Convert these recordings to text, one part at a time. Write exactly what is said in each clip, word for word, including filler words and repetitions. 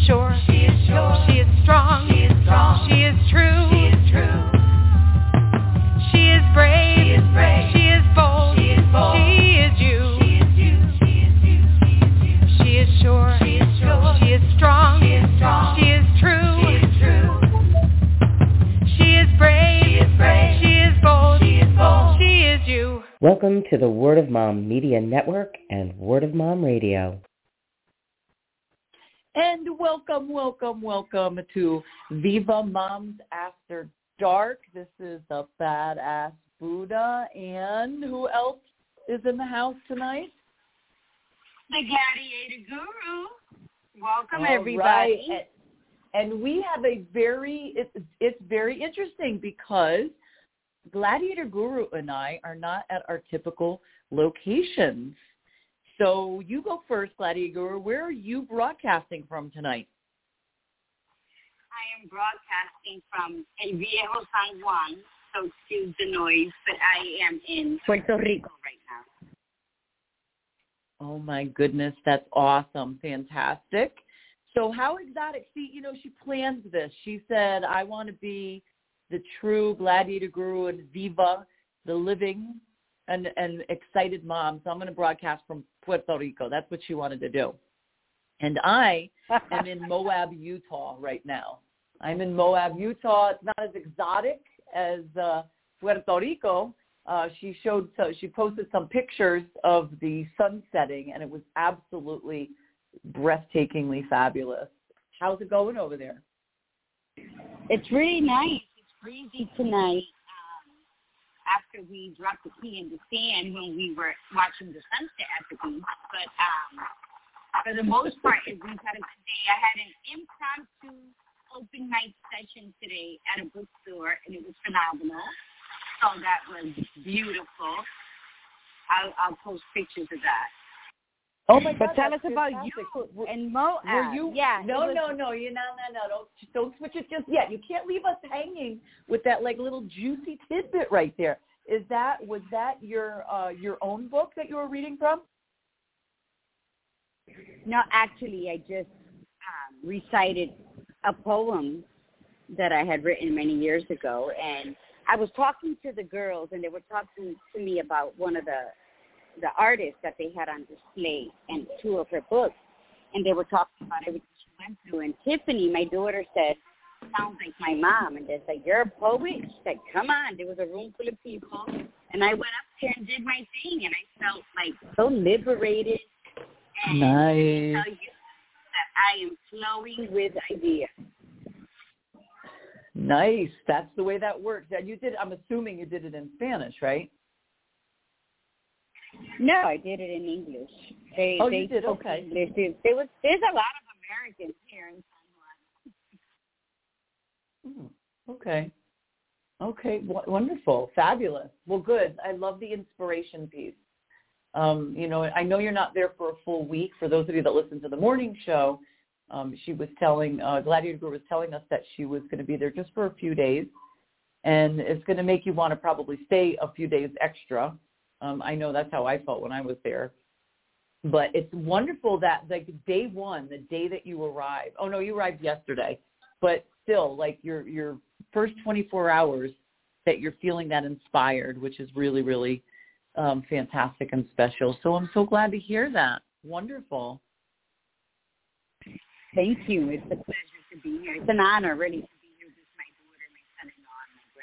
sure. She is sure. She is strong. She is strong. She is true. She is true. She is brave. She is brave. She is bold. She is bold. She is you. She is you. She is you. She is you. She is sure. She is sure. She is strong. She is strong. She is true. She is true. She is brave. She is brave. She is bold. She is bold. She is you. Welcome to the Word of Mom Media Network and Word of Mom Radio. And welcome, welcome, welcome to Viva Moms After Dark. This is the Badass Buddha. And who else is in the house tonight? The Gladiator Guru. Welcome, All everybody. Right. And, and we have a very, it's, it's very interesting because Gladiator Guru and I are not at our typical locations. So you go first, Gladiator Guru. Where are you broadcasting from tonight? I am broadcasting from El Viejo San Juan, so excuse the noise, but I am in Puerto Rico right now. Oh, my goodness. That's awesome. Fantastic. So how exotic. See, you know, she planned this. She said, I want to be the true Gladiator Guru and Viva, the living and, and excited mom. So I'm going to broadcast from Puerto Rico. That's what she wanted to do. And I am in Moab, Utah right now. I'm in Moab, Utah. It's not as exotic as uh, Puerto Rico. Uh, she showed, so she posted some pictures of the sun setting, and it was absolutely breathtakingly fabulous. How's it going over there? It's really nice. It's breezy tonight. After we dropped the key in the sand when we were watching the sunset at the beach. But um, for the most part, we've had a good day. I had an impromptu open night session today at a bookstore, and it was phenomenal. So that was beautiful. I'll, I'll post pictures of that. Oh, my God. But tell us fantastic. about you and Moab. Were you, yeah. No, was, no, no. You, no, no, no. Don't, don't switch it just yet. You can't leave us hanging with that, like, little juicy tidbit right there. Is that, was that your uh, your own book that you were reading from? No, actually, I just um, recited a poem that I had written many years ago, and I was talking to the girls, and they were talking to me about one of the the artists that they had on display and two of her books, and they were talking about everything she went through. And Tiffany, my daughter, said, sounds like my mom. And they said, you're a poet? She said, come on. There was a room full of people, and I went up there and did my thing, and I felt like so liberated. And Nice. I tell you that I am flowing with ideas. Nice. That's the way that works. And you did, I'm assuming you did it in Spanish, right? No, I did it in English. They, oh, they you did? Okay. English. There was, there's a lot of Americans here in San Juan. Hmm. Okay. Okay. W- wonderful. Fabulous. Well, good. I love the inspiration piece. Um, you know, I know you're not there for a full week. For those of you that listen to the morning show, um, she was telling, uh, Gladiator Guru was telling us that she was going to be there just for a few days. And it's going to make you want to probably stay a few days extra. Um, I know that's how I felt when I was there. But it's wonderful that, like, day one, the day that you arrived, oh, no, you arrived yesterday, but still, like, your your first twenty-four hours that you're feeling that inspired, which is really, really um, fantastic and special. So I'm so glad to hear that. Wonderful. Thank you. It's a pleasure to be here. It's an honor, really, to be here with my daughter, my son-in-law,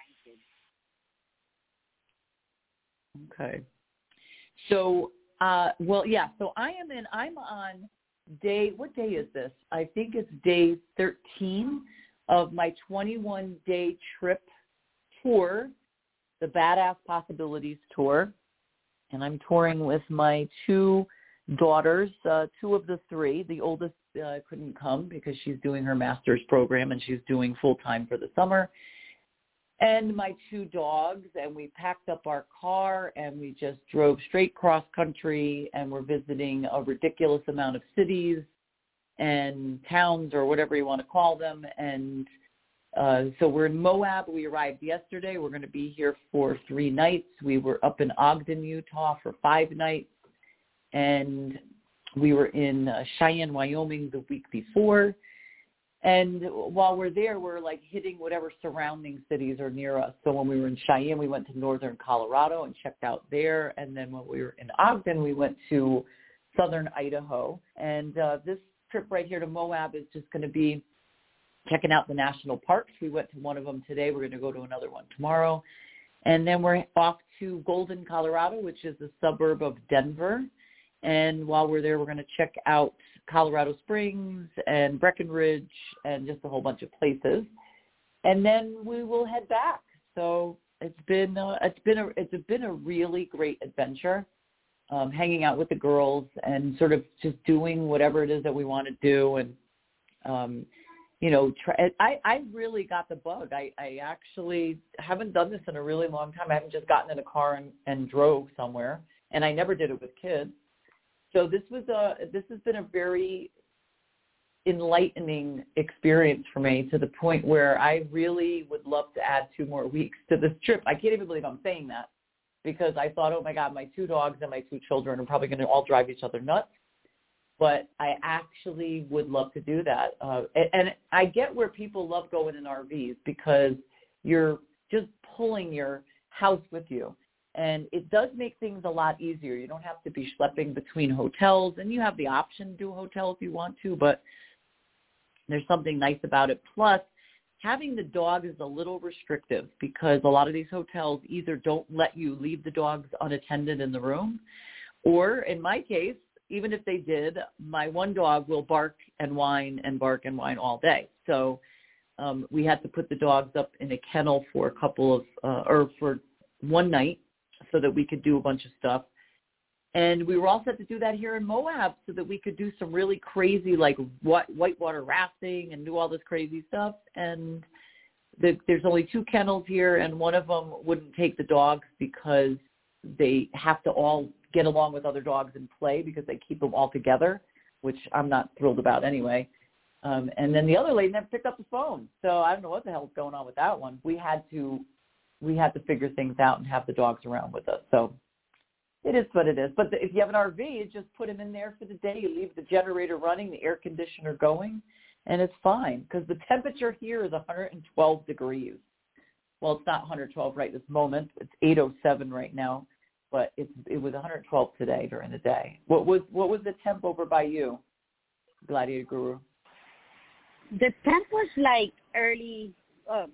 and my grandkids. Okay. So, uh, well, yeah, so I am in, I'm on day, what day is this? I think it's day thirteen of my twenty-one day trip tour, the Badass Possibilities Tour. And I'm touring with my two daughters, uh, two of the three. The oldest uh, couldn't come because she's doing her master's program and she's doing full-time for the summer. And my two dogs, and we packed up our car and we just drove straight cross country, and we're visiting a ridiculous amount of cities and towns, or whatever you want to call them. And uh, so we're in Moab. We arrived yesterday. We're going to be here for three nights. We were up in Ogden, Utah for five nights. And we were in uh, Cheyenne, Wyoming the week before. And while we're there, we're like hitting whatever surrounding cities are near us. So when we were in Cheyenne, we went to northern Colorado and checked out there. And then when we were in Ogden, we went to southern Idaho. And uh, this trip right here to Moab is just going to be checking out the national parks. We went to one of them today. We're going to go to another one tomorrow. And then we're off to Golden, Colorado, which is a suburb of Denver. And while we're there, we're going to check out Colorado Springs and Breckenridge and just a whole bunch of places. And then we will head back. So it's been uh, it's been a it's been a really great adventure, um, hanging out with the girls and sort of just doing whatever it is that we want to do. And um, you know, try, I I really got the bug. I I actually haven't done this in a really long time. I haven't just gotten in a car and, and drove somewhere, and I never did it with kids. So this was a this has been a very enlightening experience for me, to the point where I really would love to add two more weeks to this trip. I can't even believe I'm saying that, because I thought, oh my God, my two dogs and my two children are probably going to all drive each other nuts. But I actually would love to do that. Uh, and, and I get where people love going in R Vs, because you're just pulling your house with you. And it does make things a lot easier. You don't have to be schlepping between hotels, and you have the option to do a hotel if you want to, but there's something nice about it. Plus, having the dog is a little restrictive, because a lot of these hotels either don't let you leave the dogs unattended in the room, or in my case, even if they did, my one dog will bark and whine and bark and whine all day. So um, we had to put the dogs up in a kennel for a couple of, uh, or for one night, so that we could do a bunch of stuff. And we were all set to do that here in Moab, so that we could do some really crazy, like whitewater rafting and do all this crazy stuff. And the, there's only two kennels here, and one of them wouldn't take the dogs because they have to all get along with other dogs and play, because they keep them all together, which I'm not thrilled about anyway. Um, and then the other lady never picked up the phone. So I don't know what the hell's going on with that one. We had to we had to figure things out and have the dogs around with us. So it is what it is. But the, if you have an R V, you just put them in there for the day. You leave the generator running, the air conditioner going, and it's fine, because the temperature here is one hundred twelve degrees. Well, it's not one hundred twelve right this moment. It's eight oh seven right now, but it's, it was one hundred twelve today during the day. What was what was the temp over by you, Gladiator Guru? The temp was like early um,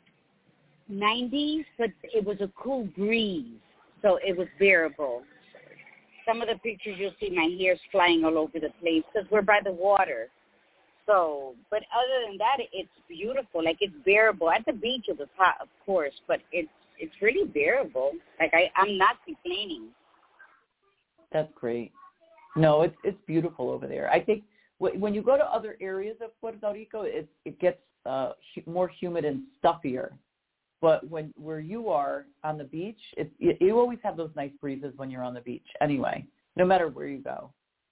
nineties, but it was a cool breeze, so it was bearable. Some of the pictures you'll see my hair's flying all over the place, because we're by the water. So, but other than that, it's beautiful. Like, it's bearable. At the beach it was hot, of course, but it's it's really bearable. Like, I, I'm not complaining. That's great. No, it's it's beautiful over there. I think when you go to other areas of Puerto Rico, it it gets uh, more humid and stuffier. But when where you are on the beach, it, it, you always have those nice breezes when you're on the beach anyway, no matter where you go.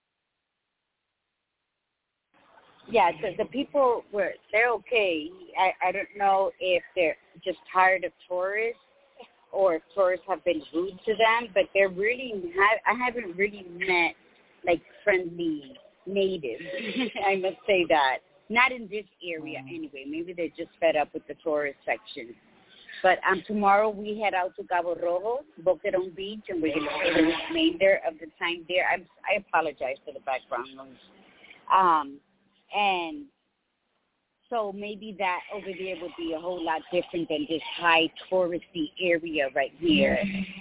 Yeah, so the people were, they're okay. I, I don't know if they're just tired of tourists or if tourists have been rude to them, but they're really, I haven't really met, like, friendly natives. I must say that. Not in this area anyway. Maybe they're just fed up with the tourist section. But um, tomorrow we head out to Cabo Rojo, Boquerón Beach, and we're going to spend the remainder of the time there. I'm, I apologize for the background noise. Um, and so maybe that over there would be a whole lot different than this high touristy area right here.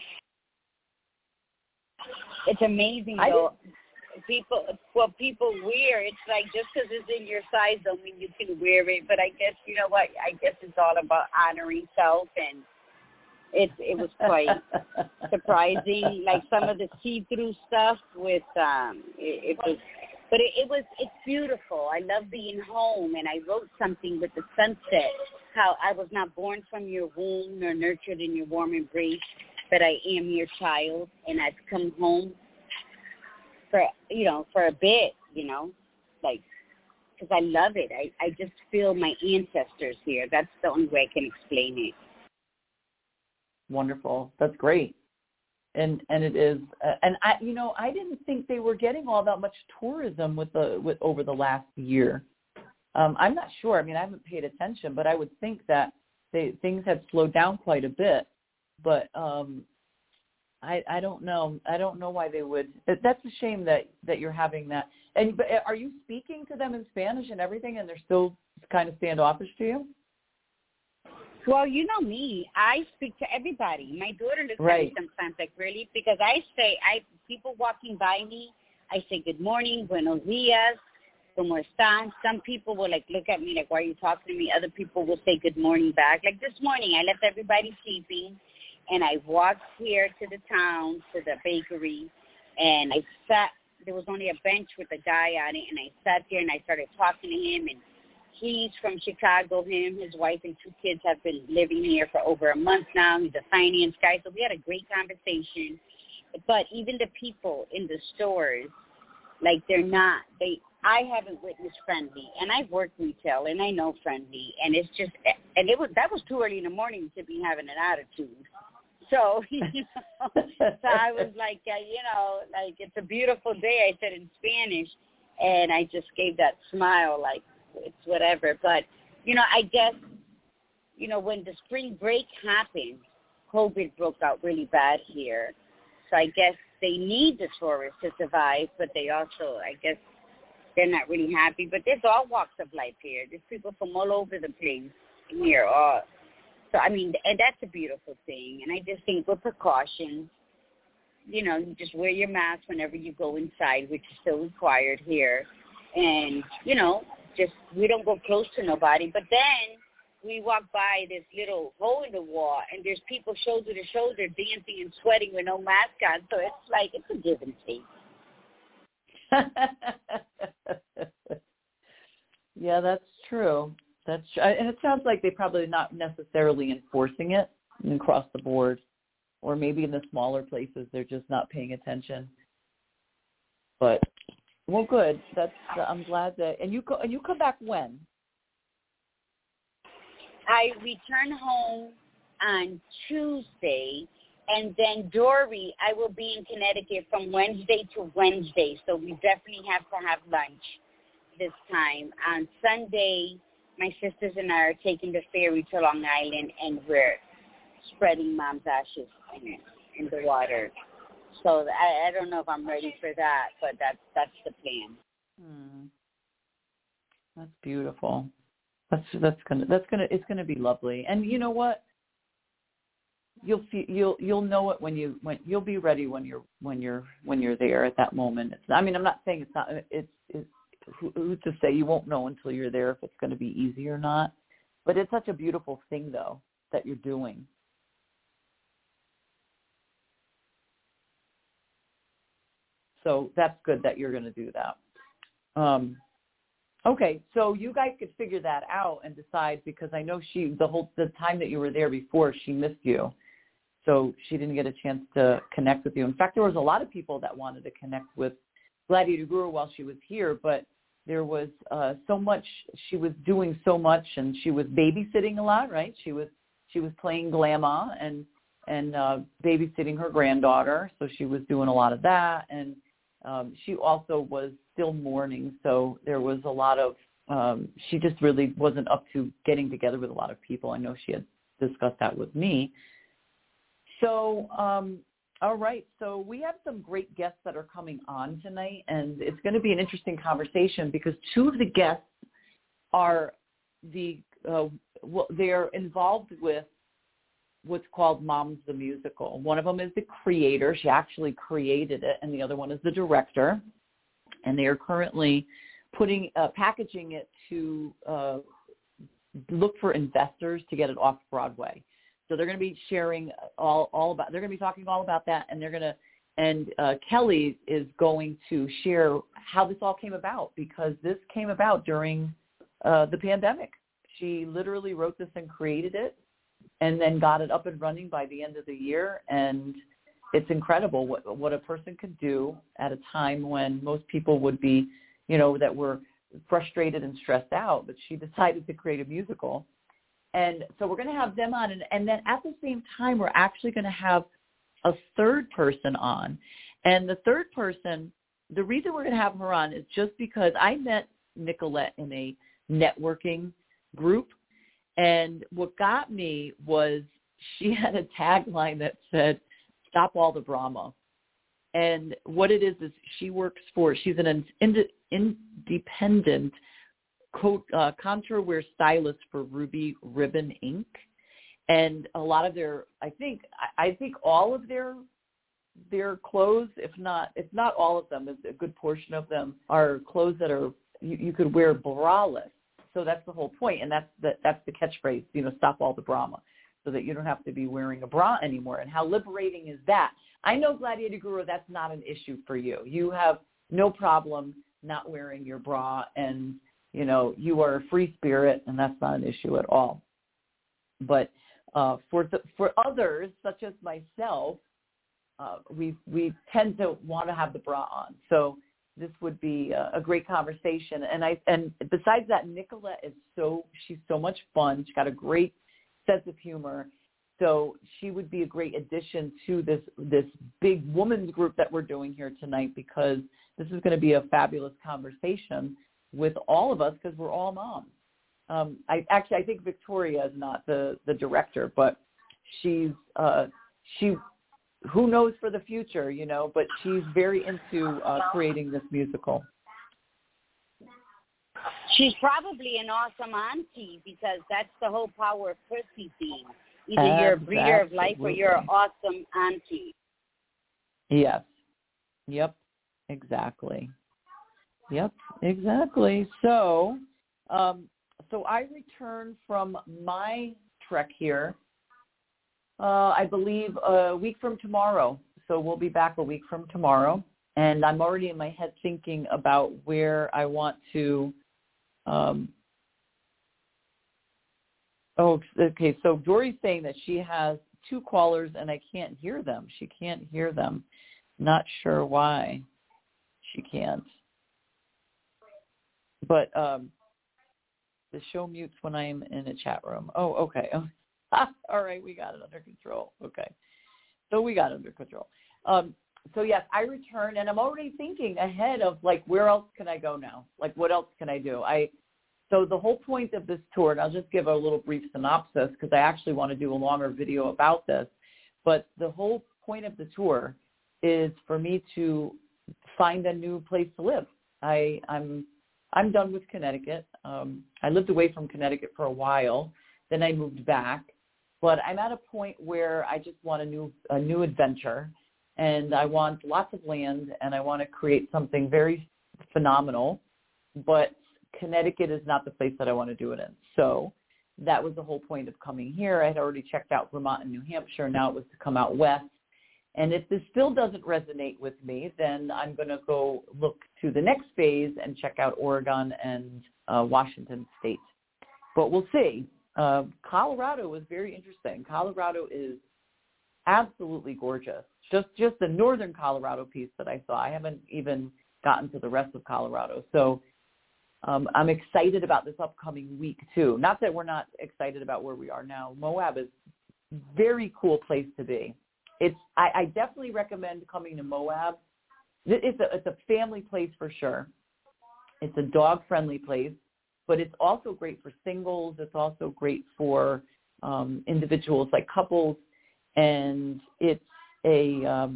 It's amazing, though. People, what people wear, it's like just because it's in your size don't mean you can wear it. But I guess, you know what, I guess it's all about honoring self, and it it was quite surprising. Like some of the see-through stuff with, um, it, it was, but it, it was, it's beautiful. I love being home, and I wrote something with the sunset, how I was not born from your womb nor nurtured in your warm embrace, but I am your child, and I've come home for, you know, for a bit, you know, like, because I love it. I, I just feel my ancestors here. That's the only way I can explain it. Wonderful. That's great. And and it is, uh, and I, you know, I didn't think they were getting all that much tourism with the with over the last year. Um, I'm not sure. I mean, I haven't paid attention, but I would think that they, things have slowed down quite a bit. But um, I, I don't know. I don't know why they would. That's a shame that, that you're having that. And but are you speaking to them in Spanish and everything, and they're still kind of standoffish to you? Well, you know me. I speak to everybody. My daughter looks right. at me sometimes like, really? Because I say, I people walking by me, I say good morning, buenos dias, como están. Some people will like look at me like, why are you talking to me? Other people will say good morning back. Like this morning, I left everybody sleeping, and I walked here to the town, to the bakery, and I sat. There was only a bench with a guy on it, and I sat there and I started talking to him, and he's from Chicago. Him, his wife, and two kids have been living here for over a month now. He's a finance guy, so we had a great conversation. But even the people in the stores, like they're not, they, I haven't witnessed friendly, and I've worked retail, and I know friendly, and it's just, and it was, that was too early in the morning to be having an attitude. So, you know, so I was like, uh, you know, like, it's a beautiful day, I said in Spanish, and I just gave that smile, like, it's whatever. But, you know, I guess, you know, when the spring break happened, COVID broke out really bad here. So I guess they need the tourists to survive, but they also, I guess, they're not really happy. But there's all walks of life here. There's people from all over the place here. All, so, I mean, and that's a beautiful thing. And I just think with precautions, you know, you just wear your mask whenever you go inside, which is still required here. And, you know, just we don't go close to nobody. But then we walk by this little hole in the wall, and there's people shoulder to shoulder dancing and sweating with no mask on. So it's like it's a give and take. Yeah, that's true. That's true. And it sounds like they're probably not necessarily enforcing it across the board, or maybe in the smaller places they're just not paying attention. But well, good. That's I'm glad that. And you go, and you come back when? I return home on Tuesday, and then Dory, I will be in Connecticut from Wednesday to Wednesday, so we definitely have to have lunch this time. On Sunday, my sisters and I are taking the ferry to Long Island, and we're spreading Mom's ashes in, in the water. So I, I don't know if I'm ready for that, but that's that's the plan. Hmm. That's beautiful. That's that's gonna that's gonna it's gonna be lovely. And you know what? You'll see you'll you'll know it when you when you'll be ready when you're when you're when you're there at that moment. It's, I mean, I'm not saying it's not. It's, it's who's to say you won't know until you're there if it's going to be easy or not. But it's such a beautiful thing though that you're doing. So that's good that you're going to do that. Um, okay, so you guys could figure that out and decide, because I know she the whole the time that you were there before, she missed you, so she didn't get a chance to connect with you. In fact, there was a lot of people that wanted to connect with Gladiator Guru while she was here, but there was uh, so much. She was doing so much, and she was babysitting a lot. Right? She was she was playing Glama and and uh, babysitting her granddaughter, so she was doing a lot of that. And Um, she also was still mourning, so there was a lot of, um, she just really wasn't up to getting together with a lot of people. I know she had discussed that with me. So, um, all right, so we have some great guests that are coming on tonight, and it's going to be an interesting conversation because two of the guests are the, uh, well, they're involved with what's called Moms the Musical. One of them is the creator. She actually created it, and the other one is the director. And they are currently putting, uh, packaging it to uh, look for investors to get it off Broadway. So they're going to be sharing all, all about, they're going to be talking all about that, and they're going to, and uh, Kelly is going to share how this all came about, because this came about during uh, the pandemic. She literally wrote this and created it, and then got it up and running by the end of the year. And it's incredible what what a person could do at a time when most people would be, you know, that were frustrated and stressed out. But she decided to create a musical. And so we're going to have them on. And, and then at the same time, we're actually going to have a third person on. And the third person, the reason we're going to have her on is just because I met Nicolette in a networking group. And what got me was she had a tagline that said, "Stop all the Brahma." And what it is is she works for, she's an ind- independent co- uh, contour wear stylist for Ruby Ribbon Incorporated. And a lot of their, I think, I think all of their their clothes, if not, if not all of them, a good portion of them are clothes that are, you, you could wear braless. So that's the whole point. And that's the, that's the catchphrase, you know, stop all the Brahma, so that you don't have to be wearing a bra anymore. And how liberating is that? I know, Gladiator Guru, that's not an issue for you. You have no problem not wearing your bra, and, you know, you are a free spirit, and that's not an issue at all. But uh, for the, for others, such as myself, uh, we we tend to want to have the bra on. So this would be a, a great conversation. And I and besides that, Nicolette is so she's so much fun. She's got a great sense of humor. So she would be a great addition to this this big women's group that we're doing here tonight, because this is going to be a fabulous conversation with all of us, because we're all moms. Um, I actually I think Victoria is not the, the director, but she's uh, she who knows for the future, you know, but she's very into uh, creating this musical. She's probably an awesome auntie, because that's the whole power of Percy theme. Either Absolutely. You're a breeder of life or you're an awesome auntie. Yes. Yep. Exactly. Yep. Exactly. So, um, so I return from my trek here, uh, I believe, a week from tomorrow. So we'll be back a week from tomorrow. And I'm already in my head thinking about where I want to um, Oh, okay. So Dory's saying that she has two callers and I can't hear them. She can't hear them. Not sure why she can't. But um, the show mutes when I'm in a chat room. Oh, okay. All right. We got it under control. Okay. So we got it under control. Um, so, yes, I return, and I'm already thinking ahead of, like, where else can I go now? Like, what else can I do? I So the whole point of this tour, and I'll just give a little brief synopsis because I actually want to do a longer video about this, but the whole point of the tour is for me to find a new place to live. I, I'm I'm done with Connecticut. Um, I lived away from Connecticut for a while. Then I moved back. But I'm at a point where I just want a new a new adventure, and I want lots of land, and I want to create something very phenomenal. But Connecticut is not the place that I want to do it in. So that was the whole point of coming here. I had already checked out Vermont and New Hampshire. Now it was to come out west. And if this still doesn't resonate with me, then I'm going to go look to the next phase and check out Oregon and uh, Washington State. But we'll see. Uh, Colorado was very interesting. Colorado is absolutely gorgeous. Just just the northern Colorado piece that I saw. I haven't even gotten to the rest of Colorado. So um, I'm excited about this upcoming week, too. Not that we're not excited about where we are now. Moab is a very cool place to be. It's I, I definitely recommend coming to Moab. It's a, it's a family place for sure. It's a dog-friendly place, but it's also great for singles. It's also great for um, individuals, like couples, and it's a um,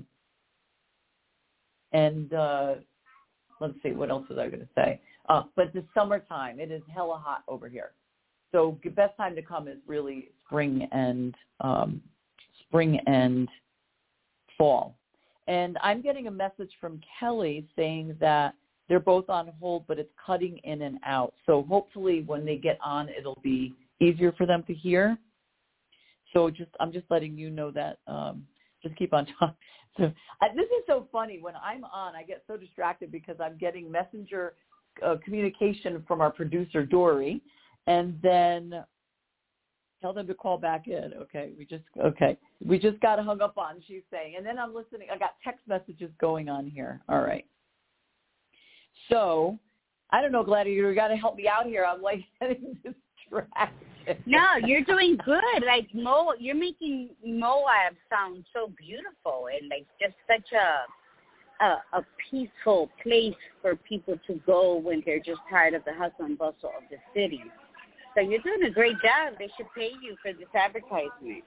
and uh, let's see, what else was I going to say? Uh, but the summertime, it is hella hot over here. So the best time to come is really spring and um, spring and fall. And I'm getting a message from Kelly saying that they're both on hold, but it's cutting in and out. So hopefully when they get on, it'll be easier for them to hear. So just I'm just letting you know that. Um, just keep on talking. So uh, this is so funny. When I'm on, I get so distracted because I'm getting messenger uh, communication from our producer, Dory, and then tell them to call back in. Okay, we just okay. We just got hung up on, she's saying. And then I'm listening. I got text messages going on here. All right. So, I don't know, Gladiator, you got to help me out here. I'm like getting distracted. No, you're doing good. Like Mo, you're making Moab sound so beautiful and like just such a a, a peaceful place for people to go when they're just tired of the hustle and bustle of the city. So you're doing a great job. They should pay you for this advertisement.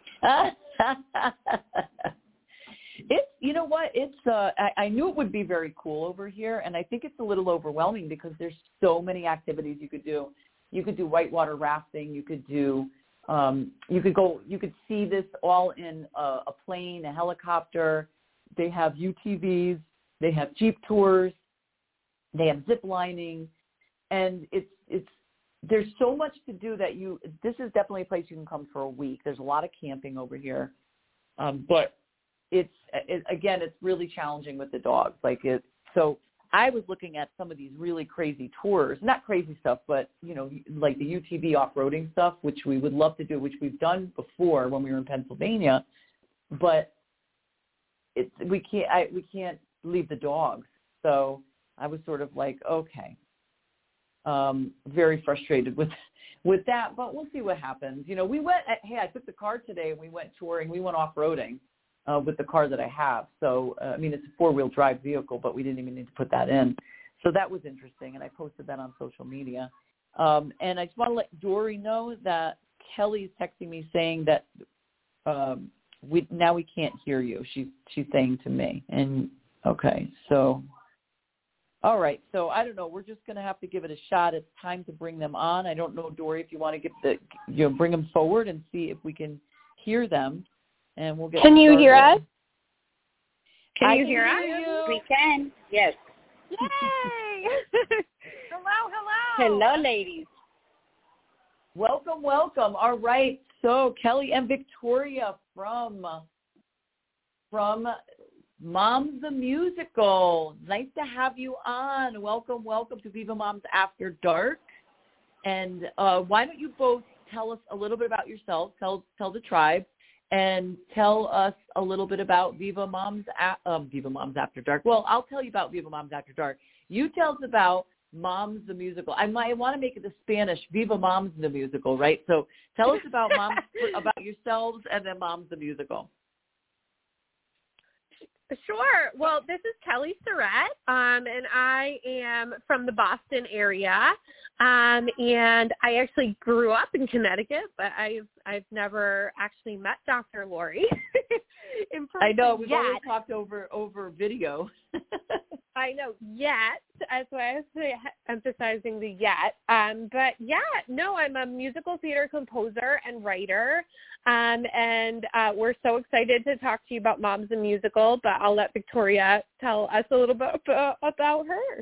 It's, you know what, it's, uh, I, I knew it would be very cool over here, and I think it's a little overwhelming because there's so many activities you could do. You could do whitewater rafting. You could do, um, you could go, you could see this all in a, a plane, a helicopter. They have U T Vs. They have Jeep tours. They have zip lining. And it's, it's, there's so much to do that you, this is definitely a place you can come for a week. There's a lot of camping over here. Um, but it's, it, again, it's really challenging with the dogs. Like it, so I was looking at some of these really crazy tours, not crazy stuff, but, you know, like the U T V off-roading stuff, which we would love to do, which we've done before when we were in Pennsylvania, but it's, we can't, I, we can't leave the dogs. So I was sort of like, okay, um, very frustrated with, with that, but we'll see what happens. You know, we went, hey, I took the car today and we went touring, we went off-roading. Uh, with the car that I have. So, uh, I mean, it's a four-wheel drive vehicle, but we didn't even need to put that in. So that was interesting, and I posted that on social media. Um, and I just want to let Dory know that Kelly's texting me saying that um, we now we can't hear you. She's, she's saying to me. And, okay, so, all right. So, I don't know. We're just going to have to give it a shot. It's time to bring them on. I don't know, Dory, if you want to get the, you know, bring them forward and see if we can hear them. And we'll get Can you started. hear us? Can I you can hear us? you. We can. Yes. Yay! hello, hello. Hello, ladies. Welcome, welcome. All right. So Kelly and Victoria from from Moms the Musical. Nice to have you on. Welcome, welcome to Viva Moms After Dark. And uh, why don't you both tell us a little bit about yourselves? Tell tell the tribe. And tell us a little bit about Viva Moms, um, Viva Moms After Dark. Well, I'll tell you about Viva Moms After Dark. You tell us about Moms the Musical. I might want to make it the Spanish Viva Moms the Musical, right? So tell us about Moms, about yourselves, and then Moms the Musical. Sure. Well, this is Kelly Surratt, um, and I am from the Boston area, um, and I actually grew up in Connecticut, but I've I've never actually met Doctor Lori in person. I know we've yet. always talked over over video. I know, yet. That's why I was emphasizing the yet. Um, but yeah, no, I'm a musical theater composer and writer, um, and uh, we're so excited to talk to you about Moms the Musical, but I'll let Victoria tell us a little bit about her.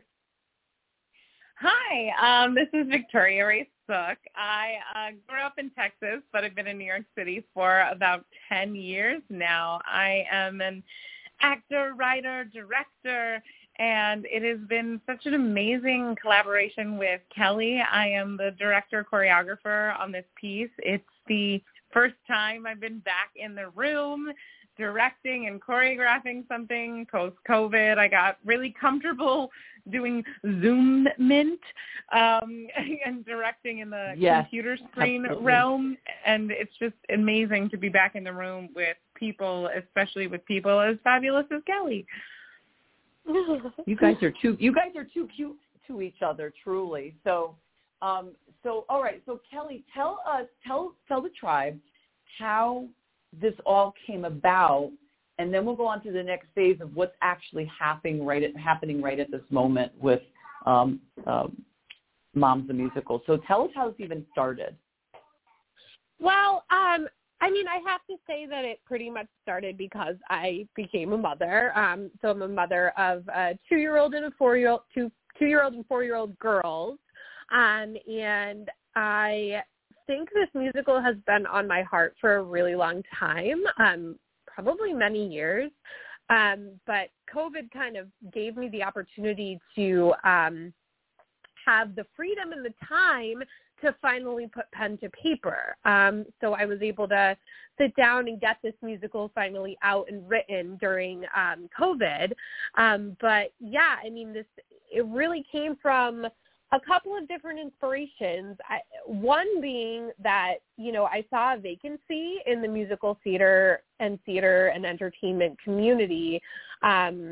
Hi, um, this is Victoria Ray Sook. I uh, grew up in Texas, but I've been in New York City for about ten years now. I am an actor, writer, director, and it has been such an amazing collaboration with Kelly. I am the director choreographer on this piece. It's the first time I've been back in the room directing and choreographing something post-COVID. I got really comfortable doing Zoom Mint um, and directing in the yes, computer screen absolutely. realm. And it's just amazing to be back in the room with people, especially with people as fabulous as Kelly. You guys are too. You guys are too cute to each other, truly. So, um, so all right. So Kelly, tell us, tell tell the tribe how this all came about, and then we'll go on to the next phase of what's actually happening right at happening right at this moment with um, um, Moms the Musical. So tell us how this even started. Well, um. I mean, I have to say that it pretty much started because I became a mother. Um, so I'm a mother of a two-year-old and a four-year-old, two, two-year-old and four-year-old girls. Um, and I think this musical has been on my heart for a really long time, um, probably many years. Um, but COVID kind of gave me the opportunity to um, have the freedom and the time to finally put pen to paper. Um, so I was able to sit down and get this musical finally out and written during um, COVID. Um, but yeah, I mean, this it really came from a couple of different inspirations. I, one being that, you know, I saw a vacancy in the musical theater and theater and entertainment community um,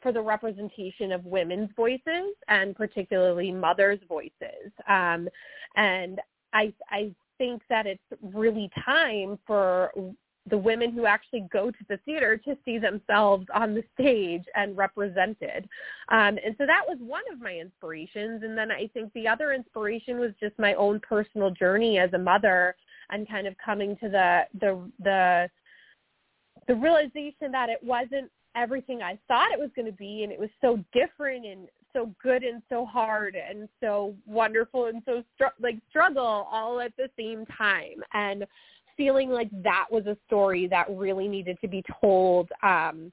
for the representation of women's voices and particularly mothers' voices. Um, and I, I think that it's really time for the women who actually go to the theater to see themselves on the stage and represented. Um, and so that was one of my inspirations. And then I think the other inspiration was just my own personal journey as a mother and kind of coming to the, the, the, the realization that it wasn't everything I thought it was going to be, and it was so different and so good and so hard and so wonderful and so str- like struggle all at the same time, and feeling like that was a story that really needed to be told. Um,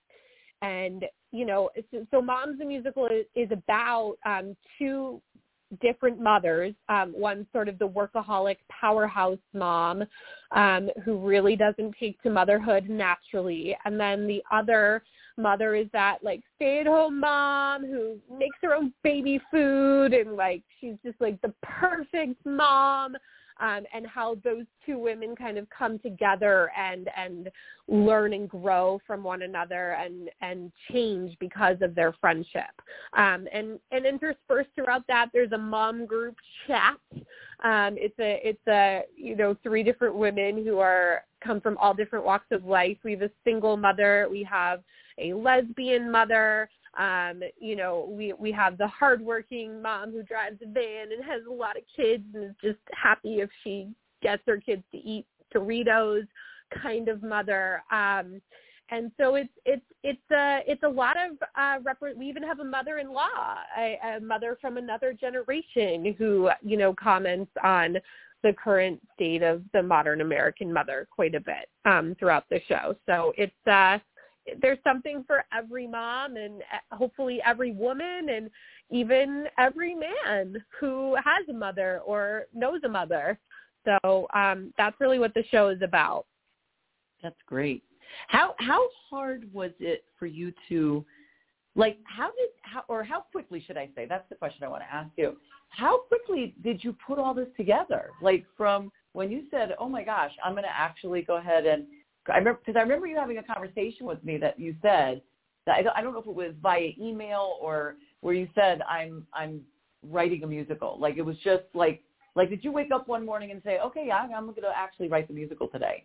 and you know, so, so Moms the Musical is, is about um, two different mothers. Um, one sort of the workaholic powerhouse mom um, who really doesn't take to motherhood naturally, and then the other mother is that like stay-at-home mom who makes her own baby food and like she's just like the perfect mom, um, and how those two women kind of come together and and learn and grow from one another and and change because of their friendship. Um, and and interspersed throughout that, there's a mom group chat. Um, it's a it's a you know three different women who are come from all different walks of life. We have a single mother. We have a lesbian mother. Um, you know, we, we have the hardworking mom who drives a van and has a lot of kids and is just happy if she gets her kids to eat Doritos kind of mother. Um, and so it's, it's, it's a, it's a lot of, uh, rep- we even have a mother-in-law, a, a mother from another generation who, you know, comments on the current state of the modern American mother quite a bit, um, throughout the show. So it's, uh, there's something for every mom and hopefully every woman and even every man who has a mother or knows a mother. So um, that's really what the show is about. That's great. How how hard was it for you to, like, how did, how or how quickly should I say, that's the question I want to ask you. How quickly did you put all this together? Like from when you said, oh my gosh, I'm going to actually go ahead and, I remember, because I remember you having a conversation with me that you said that I don't, I don't know if it was via email or where you said I'm I'm writing a musical. Like it was just like like did you wake up one morning and say, okay, yeah, I'm going to actually write the musical today?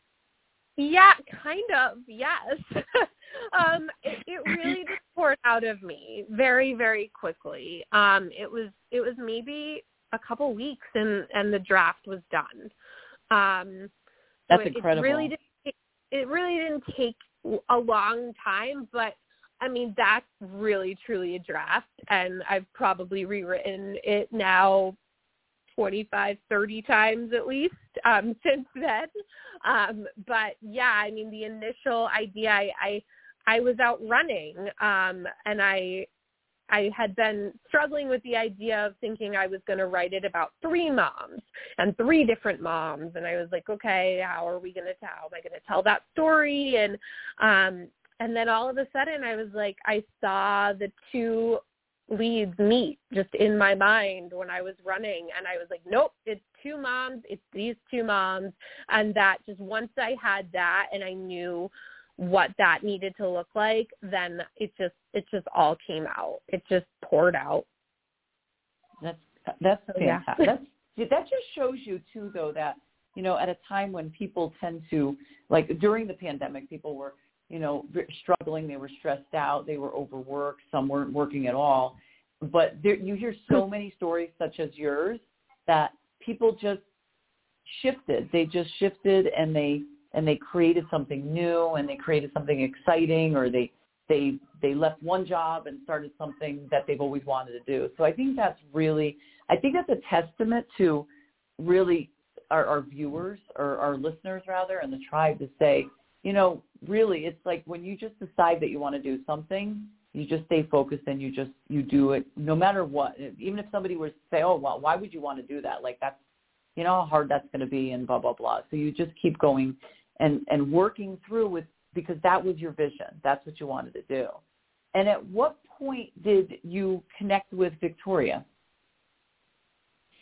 Yeah, kind of. Yes. um, it, it really just poured out of me very, very quickly. Um, it was it was maybe a couple weeks and and the draft was done. Um, That's so it, incredible. It really didn't take, it really didn't take a long time, but I mean that's really truly a draft, and I've probably rewritten it now twenty-five, thirty times at least um, since then. Um, but yeah, I mean, the initial idea, I, I, I was out running um, and I, I had been struggling with the idea of thinking I was going to write it about three moms and three different moms. And I was like, okay, how are we going to tell, how am I going to tell that story? And, um, and then all of a sudden I was like, I saw the two leads meet just in my mind when I was running, and I was like, nope, it's two moms, it's these two moms. And that just once I had that and I knew what that needed to look like, then it just it just all came out. It just poured out. That's that's so, yeah. fantastic. That's, that just shows you too, though, that you know at a time when people tend to, like during the pandemic, people were you know, struggling, they were stressed out, they were overworked, some weren't working at all. But there, you hear so many stories such as yours that people just shifted. They just shifted and they and they created something new and they created something exciting, or they they they left one job and started something that they've always wanted to do. So I think that's really, I think that's a testament to really our, our viewers or our listeners rather and the tribe to say, you know, really, it's like when you just decide that you want to do something, you just stay focused and you just, you do it no matter what. Even if somebody were to say, oh, well, why would you want to do that? Like that's, you know, how hard that's going to be and blah, blah, blah. So you just keep going and, and working through with, because that was your vision. That's what you wanted to do. And at what point did you connect with Victoria?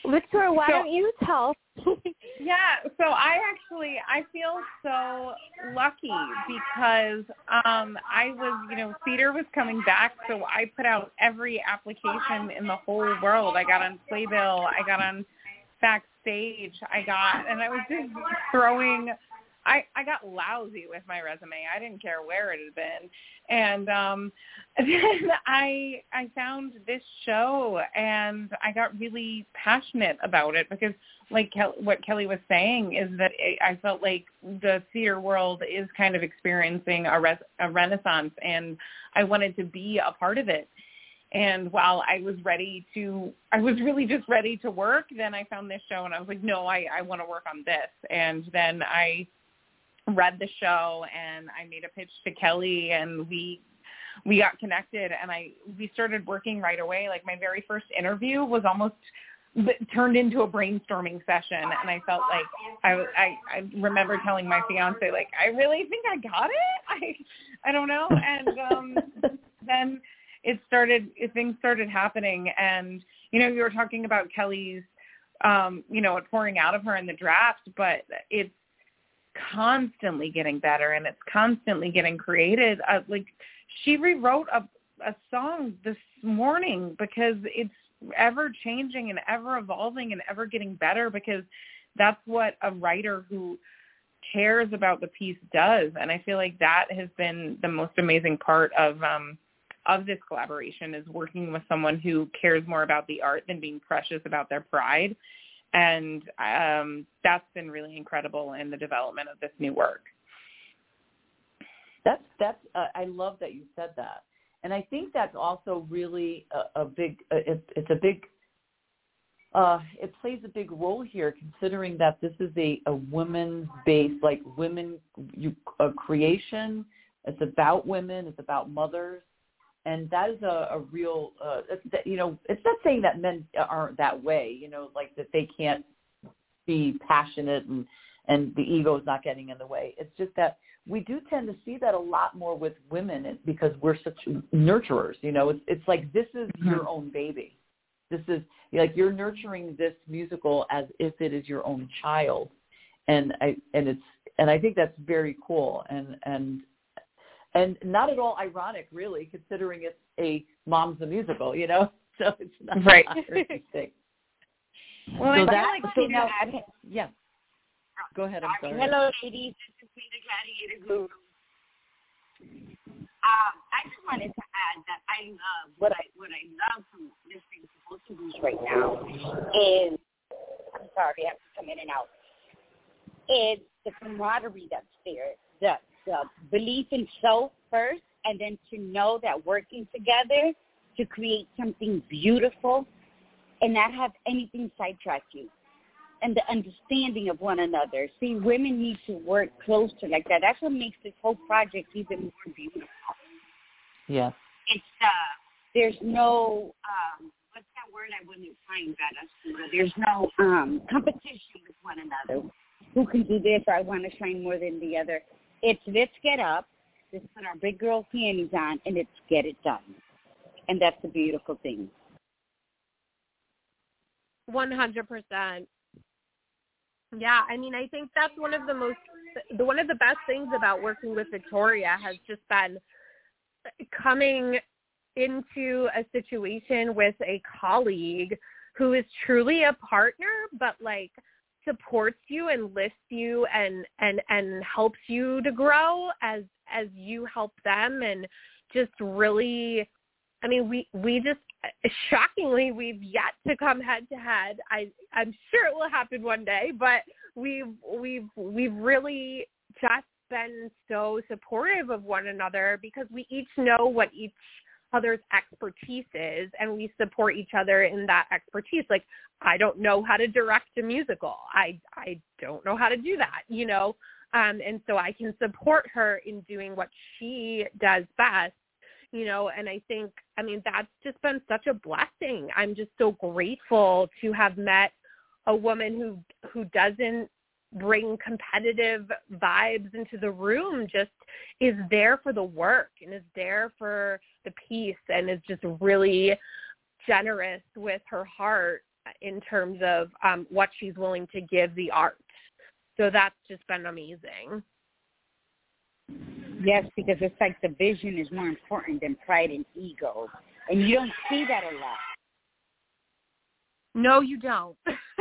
Victoria, why So- don't you tell? Yeah, so I actually, I feel so lucky because um, I was, you know, theater was coming back, so I put out every application in the whole world. I got on Playbill, I got on Backstage, I got, and I was just throwing, I, I got lousy with my resume. I didn't care where it had been. And um, then I I found this show, and I got really passionate about it because, like Kel- what Kelly was saying, is that it, I felt like the theater world is kind of experiencing a, res- a renaissance, and I wanted to be a part of it. And while I was ready to, I was really just ready to work, then I found this show, and I was like, no, I, I want to work on this. And then I read the show, and I made a pitch to Kelly, and we we got connected, and I we started working right away. Like my very first interview was almost turned into a brainstorming session, and I felt like I I, I remember telling my fiance, like, I really think I got it. I I don't know, and um, then it started. Things started happening, and you know, you were talking about Kelly's, um, you know, it pouring out of her in the draft, but it's constantly getting better, and it's constantly getting created. Uh, like she rewrote a, a song this morning because it's ever changing and ever evolving and ever getting better, because that's what a writer who cares about the piece does. And I feel like that has been the most amazing part of um, of this collaboration, is working with someone who cares more about the art than being precious about their pride. And um, that's been really incredible in the development of this new work. That's that's. Uh, I love that you said that, and I think that's also really a, a big. Uh, it, it's a big. Uh, it plays a big role here, considering that this is a, a women-based, like women you, a creation. It's about women. It's about mothers. And that is a, a real, uh, that, you know, it's not saying that men aren't that way, you know, like that they can't be passionate and, and the ego is not getting in the way. It's just that we do tend to see that a lot more with women because we're such nurturers, you know. It's, it's like this is mm-hmm. your own baby. This is, like, you're nurturing this musical as if it is your own child. And I, and it's, and I think that's very cool. And, and, And not at all ironic, really, considering it's a Mom's the Musical, you know? So it's not right. interesting. Well, so I that, feel like so now, yeah. Go ahead, I'm sorry. Hello, ladies. This is me, the Gladiator Guru. Um, I just wanted to add that I love, what I what I love from listening to both of these right now is, I'm sorry, I have to come in and out, is the camaraderie that's there, the the belief in self first, and then to know that working together to create something beautiful and not have anything sidetrack you, and the understanding of one another. See, women need to work closer like that. That's what makes this whole project even more beautiful. Yes. It's, uh, there's no, um, what's that word I wouldn't find better? There's no um, competition with one another. Who can do this, or I want to shine more than the other. It's let's get up, let's put our big girl panties on, and let's get it done. And that's the beautiful thing. one hundred percent. Yeah, I mean, I think that's one of the most, the one of the best things about working with Victoria has just been coming into a situation with a colleague who is truly a partner, but like supports you and lifts you and, and, and helps you to grow as, as you help them. And just really, I mean, we, we just, shockingly, we've yet to come head to head. I, I'm sure it will happen one day, but we've, we've, we've really just been so supportive of one another because we each know what each other's expertise is, and we support each other in that expertise. Like, I don't know how to direct a musical. I, I don't know how to do that, you know? Um, and so I can support her in doing what she does best, you know? And I think, I mean, that's just been such a blessing. I'm just so grateful to have met a woman who, who doesn't bring competitive vibes into the room, just is there for the work and is there for the piece and is just really generous with her heart. in terms of um, what she's willing to give the art. So that's just been amazing. Yes, because it's like the vision is more important than pride and ego. And you don't see that a lot. No, you don't.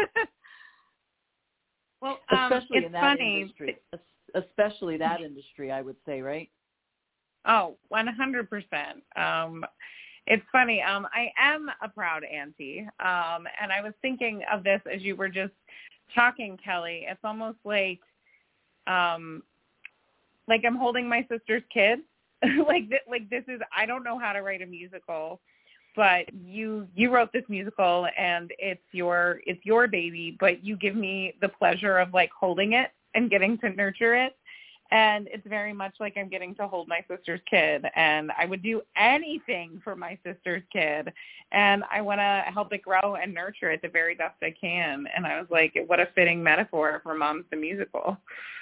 Well, um, especially it's in that funny. industry, especially that industry, I would say, right? Oh, one hundred percent. Um, it's funny. Um, I am a proud auntie, um, and I was thinking of this as you were just talking, Kelly. It's almost like, um, like I'm holding my sister's kid. like, th- like this is. I don't know how to write a musical, but you you wrote this musical, and it's your it's your baby. But you give me the pleasure of like holding it and getting to nurture it. And it's very much like I'm getting to hold my sister's kid, and I would do anything for my sister's kid, and I want to help it grow and nurture it the very best I can. And I was like, what a fitting metaphor for Moms the Musical.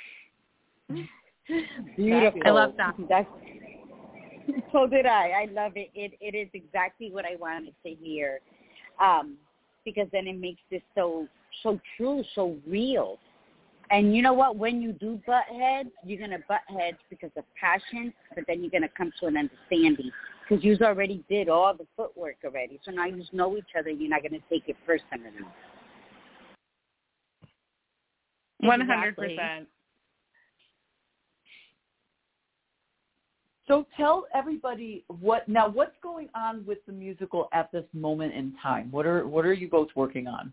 Beautiful. I love that. That's, so did I. I love it. It it is exactly what I wanted to hear, um, because then it makes this so so true, so real. And you know what? When you do butt heads, you're going to butt heads because of passion, but then you're going to come to an understanding because you already did all the footwork already. So now you just know each other. You're not going to take it personally. one hundred percent. So tell everybody what now. What's going on with the musical at this moment in time? What are what are you both working on?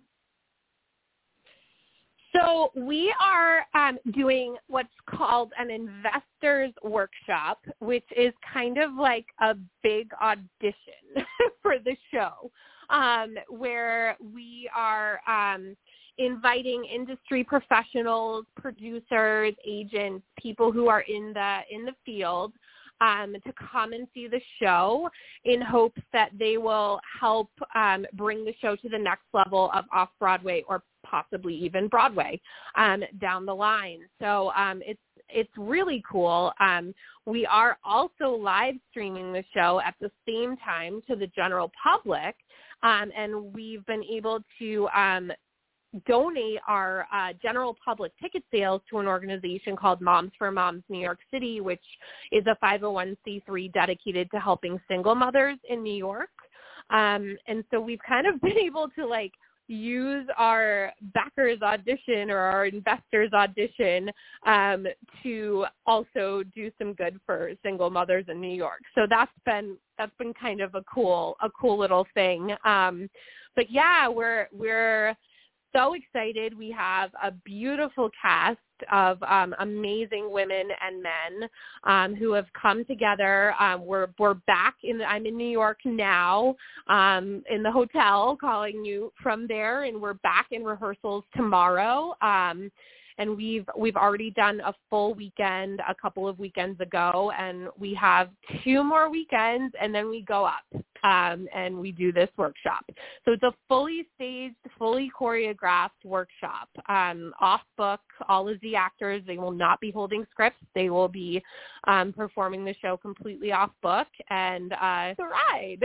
So we are um, doing what's called an investors workshop, which is kind of like a big audition for the show, um, where we are um, inviting industry professionals, producers, agents, people who are in the in the field um, to come and see the show in hopes that they will help um, bring the show to the next level of off-Broadway or possibly even Broadway um, down the line. So um, it's it's really cool. Um, we are also live streaming the show at the same time to the general public, um, and we've been able to um, donate our uh, general public ticket sales to an organization called Moms for Moms New York City, which is a five oh one c three dedicated to helping single mothers in New York. Um, and so we've kind of been able to like use our backers audition or our investors audition um, to also do some good for single mothers in New York. So that's been that's been kind of a cool a cool little thing. Um, but yeah, we're we're so excited. We have a beautiful cast of um, amazing women and men um, who have come together. Um, we're we're back in. The, I'm in New York now, um, in the hotel, calling you from there, and we're back in rehearsals tomorrow. Um, and we've we've already done a full weekend a couple of weekends ago, and we have two more weekends, and then we go up um, and we do this workshop. So it's a fully staged, fully choreographed workshop, um, off book. All of the actors, they will not be holding scripts. They will be um, performing the show completely off book, and uh, it's a ride.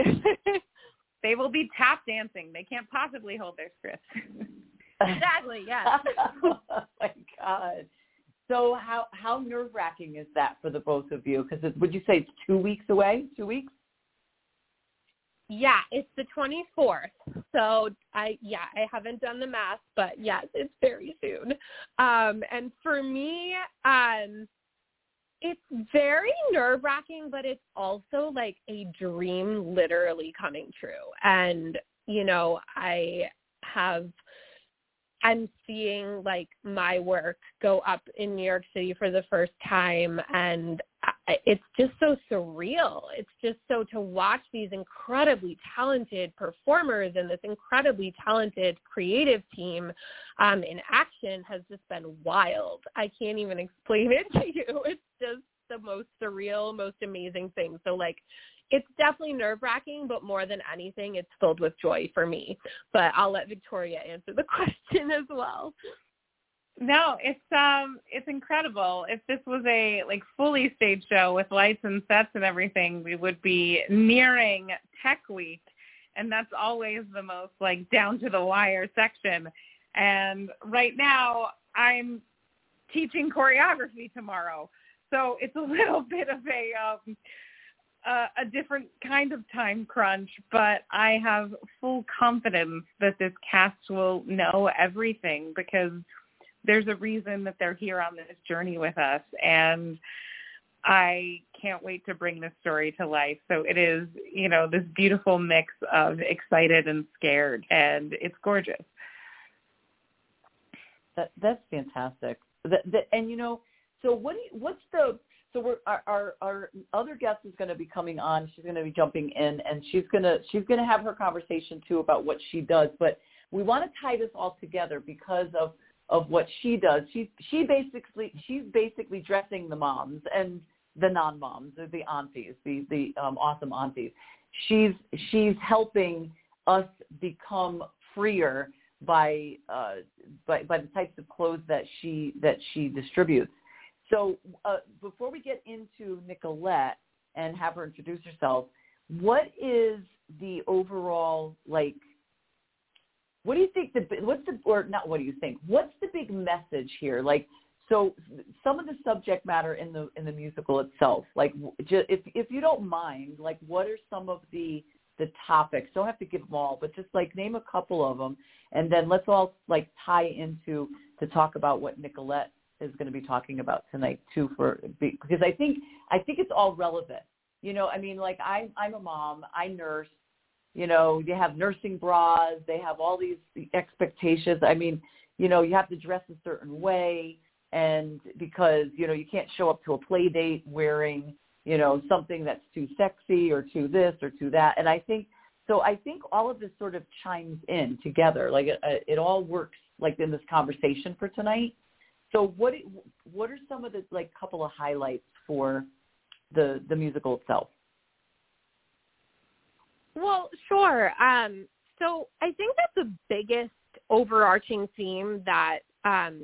They will be tap dancing. They can't possibly hold their scripts. Exactly, yes. Oh my God. So how how nerve wracking is that for the both of you? Because would you say it's two weeks away? Two weeks? Yeah, it's the twenty-fourth. So I yeah, I haven't done the math, but yes, it's very soon. Um, and for me, um, it's very nerve wracking, but it's also like a dream literally coming true. And you know, I have. I'm seeing like my work go up in New York City for the first time, and it's just so surreal. It's just so to watch these incredibly talented performers and this incredibly talented creative team um, in action has just been wild. I can't even explain it to you. It's just the most surreal, most amazing thing. So like, it's definitely nerve-wracking, but more than anything, it's filled with joy for me. But I'll let Victoria answer the question as well. No, it's um, it's incredible. If this was a like fully staged show with lights and sets and everything, we would be nearing Tech Week, and that's always the most like down to the wire section. And right now I'm teaching choreography tomorrow. So it's a little bit of a, um, uh, a different kind of time crunch, but I have full confidence that this cast will know everything because there's a reason that they're here on this journey with us. And I can't wait to bring this story to life. So it is, you know, this beautiful mix of excited and scared, and it's gorgeous. That, that's fantastic. That, that, and, you know, so what? Do you, what's the, so we're, our, our, our other guest is going to be coming on. She's going to be jumping in, and she's going to, she's going to have her conversation, too, about what she does. But we want to tie this all together because of, of what she does. She, she basically, she's basically dressing the moms and the non-moms, or the aunties, the, the um, awesome aunties. She's, she's helping us become freer by, uh, by, by the types of clothes that she, that she distributes. So uh, before we get into Nicolette and have her introduce herself, what is the overall, like, what do you think, the, what's the, or not what do you think, what's the big message here? Like, so some of the subject matter in the in the musical itself, like, just, if if you don't mind, like, what are some of the the topics? Don't have to give them all, but just like name a couple of them, and then let's all like tie into to talk about what Nicolette is going to be talking about tonight too, for because I think I think it's all relevant. You know, I mean, like I'm I'm a mom, I nurse. You know, you have nursing bras, they have all these expectations. I mean, you know, you have to dress a certain way. And because, you know, you can't show up to a play date wearing, you know, something that's too sexy or too this or too that. And I think, so I think all of this sort of chimes in together. Like it, it all works like in this conversation for tonight. So what what are some of the, like, couple of highlights for the the musical itself? Well, sure. Um, so I think that the biggest overarching theme that um,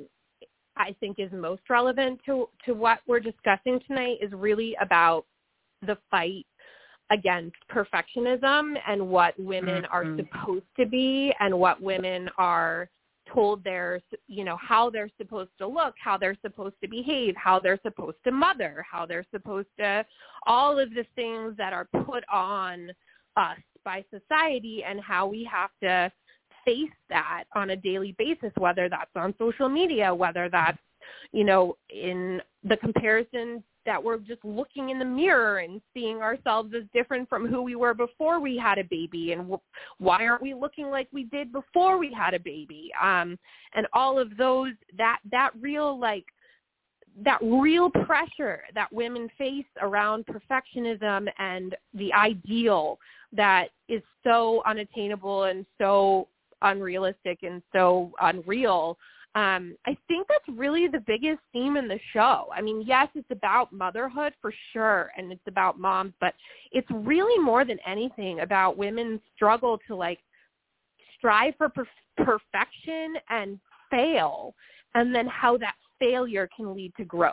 I think is most relevant to, to what we're discussing tonight is really about the fight against perfectionism and what women mm-hmm. are supposed to be and what women are told they're, you know, how they're supposed to look, how they're supposed to behave, how they're supposed to mother, how they're supposed to, all of the things that are put on us by society, and how we have to face that on a daily basis, whether that's on social media, whether that's, you know, in the comparison that we're just looking in the mirror and seeing ourselves as different from who we were before we had a baby, and why aren't we looking like we did before we had a baby, um, and all of those, that that real, like, that real pressure that women face around perfectionism and the ideal that is so unattainable and so unrealistic and so unreal. Um, I think that's really the biggest theme in the show. I mean, yes, it's about motherhood for sure, and it's about moms, but it's really more than anything about women's struggle to, like, strive for per- perfection and fail, and then how that failure can lead to growth,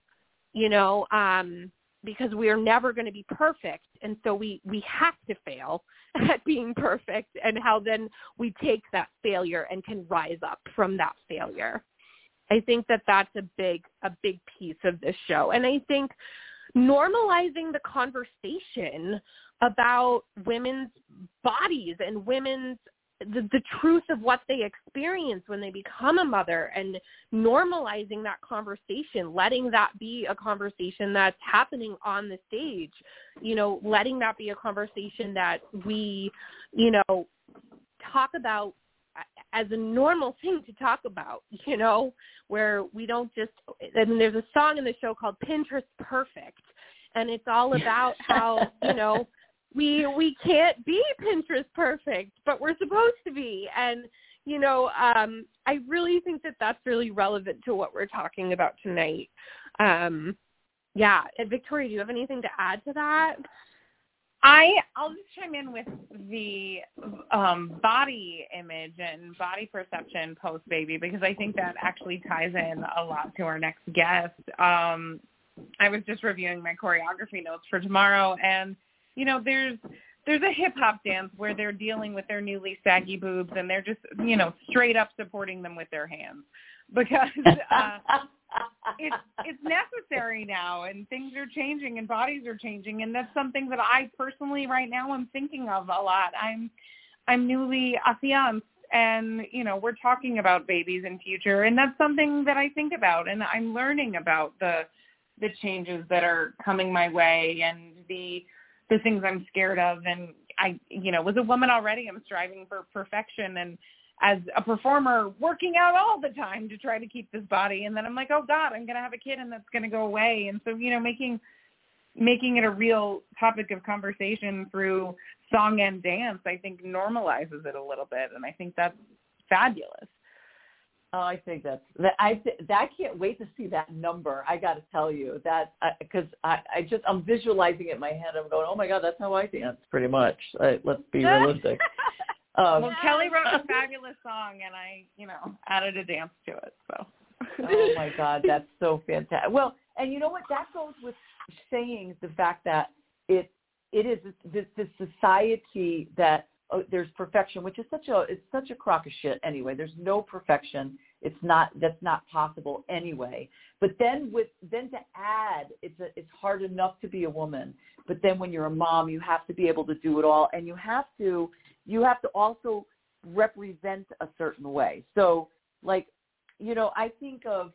you know, um, because we are never going to be perfect. And so we, we have to fail at being perfect, and how then we take that failure and can rise up from that failure. I think that that's a big, a big piece of this show. And I think normalizing the conversation about women's bodies and women's The, the truth of what they experience when they become a mother, and normalizing that conversation, letting that be a conversation that's happening on the stage, you know, letting that be a conversation that we, you know, talk about as a normal thing to talk about, you know, where we don't just, and there's a song in the show called Pinterest Perfect, and it's all about how, you know, we we can't be Pinterest perfect, but we're supposed to be. And, you know, um, I really think that that's really relevant to what we're talking about tonight. Um, yeah. And Victoria, do you have anything to add to that? I, I'll just chime in with the um, body image and body perception post-baby, because I think that actually ties in a lot to our next guest. Um, I was just reviewing my choreography notes for tomorrow, and you know, there's there's a hip hop dance where they're dealing with their newly saggy boobs and they're just, you know, straight up supporting them with their hands because uh, it's it's necessary now, and things are changing and bodies are changing, and that's something that I personally right now am thinking of a lot. I'm I'm newly affianced, and you know we're talking about babies in future, and that's something that I think about, and I'm learning about the the changes that are coming my way and the the things I'm scared of. And I, you know, was a woman already. I'm striving for perfection, and as a performer, working out all the time to try to keep this body. And then I'm like, oh God, I'm going to have a kid and that's going to go away. And so, you know, making, making it a real topic of conversation through song and dance, I think normalizes it a little bit. And I think that's fabulous. Oh, I think that's that. I th- I can't wait to see that number. I got to tell you that because I, I just I'm visualizing it in my head. I'm going, oh my God, that's how I dance, pretty much. Uh, let's be realistic. Um, well, Kelly wrote a fabulous song, and I, you know, added a dance to it. So. Oh my God, that's so fantastic. Well, and you know what? That goes with saying the fact that it it is this, this society that oh, there's perfection, which is such a it's such a crock of shit anyway. There's no perfection. It's not that's not possible anyway. But then with then to add, it's a, it's hard enough to be a woman. But then when you're a mom, you have to be able to do it all, and you have to. You have to also represent a certain way. So, like, you know, I think of,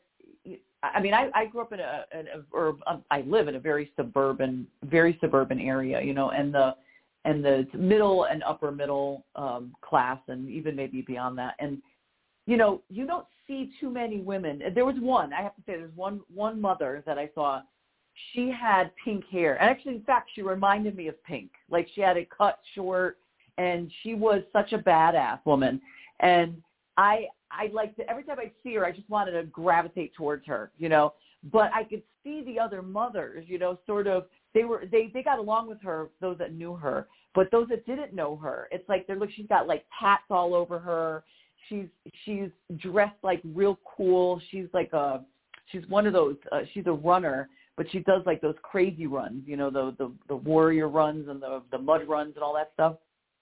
I mean, I, I grew up in a, in a, or I live in a very suburban, very suburban area, you know, and the, and the middle and upper middle um, class, and even maybe beyond that. And, you know, you don't see too many women. There was one, I have to say, there's one, one mother that I saw. She had pink hair. And actually, in fact, she reminded me of Pink. Like, she had it cut short. And she was such a badass woman. And I I like to, every time I see her, I just wanted to gravitate towards her, you know. But I could see the other mothers, you know, sort of, they were, they, they got along with her, those that knew her. But those that didn't know her, it's like, they're, look, she's got like tats all over her. She's, she's dressed like real cool. She's like a, she's one of those, uh, she's a runner, but she does like those crazy runs, you know, the, the, the warrior runs and the, the mud runs and all that stuff.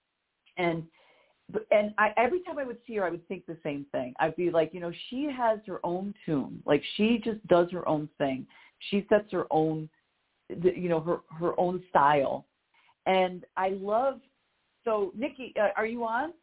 And and I, every time I would see her, I would think the same thing. I'd be like, you know, she has her own tune. Like, she just does her own thing. She sets her own, you know, her, her own style. And I love, so, Nikki, uh, are you on?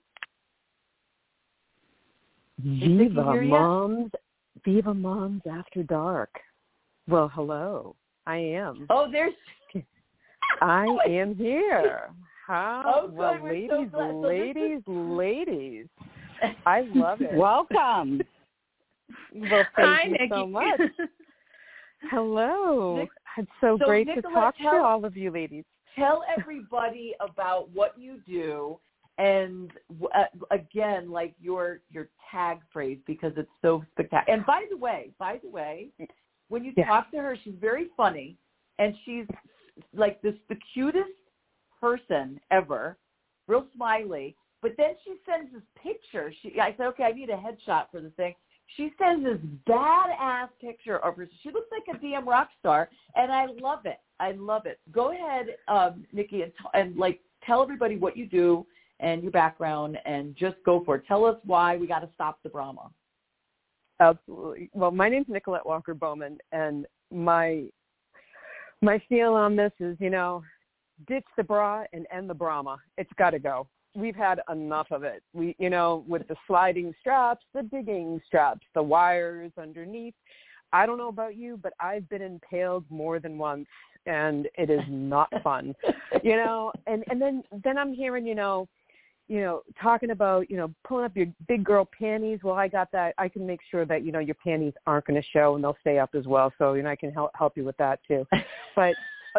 Viva Moms, Viva Moms After Dark. Well, hello. I am. Oh, there's... I am here. How? Oh, well, good. ladies, so so ladies, ladies. I love it. Welcome. Well, thank Hi, you Nikki. so much. Hello. Nick, it's so, so great Nicola, to talk tell, to all of you ladies. Tell everybody about what you do, and uh, again, like your your tag phrase, because it's so spectacular. And by the way, by the way, when you yeah. talk to her, she's very funny, and she's like this the cutest person ever, real smiley. But then she sends this picture. She, I said, okay, I need a headshot for the thing. She sends this badass picture of her. She looks like a damn rock star, and I love it. I love it. Go ahead, um, Nikki, and, t- and like tell everybody what you do and your background, and just go for it. Tell us why we got to stop the Brahma. Absolutely. Well, my name's Nicolette Walker Bowman, and my my feel on this is, you know, ditch the bra and end the Brahma. It's got to go. We've had enough of it. We, you know, with the sliding straps, the digging straps, the wires underneath. I don't know about you, but I've been impaled more than once, and it is not fun, you know. And and then then I'm hearing, you know, you know, talking about, you know, pulling up your big girl panties. Well, I got that. I can make sure that, you know, your panties aren't going to show and they'll stay up as well. So, you know, I can help help you with that too. But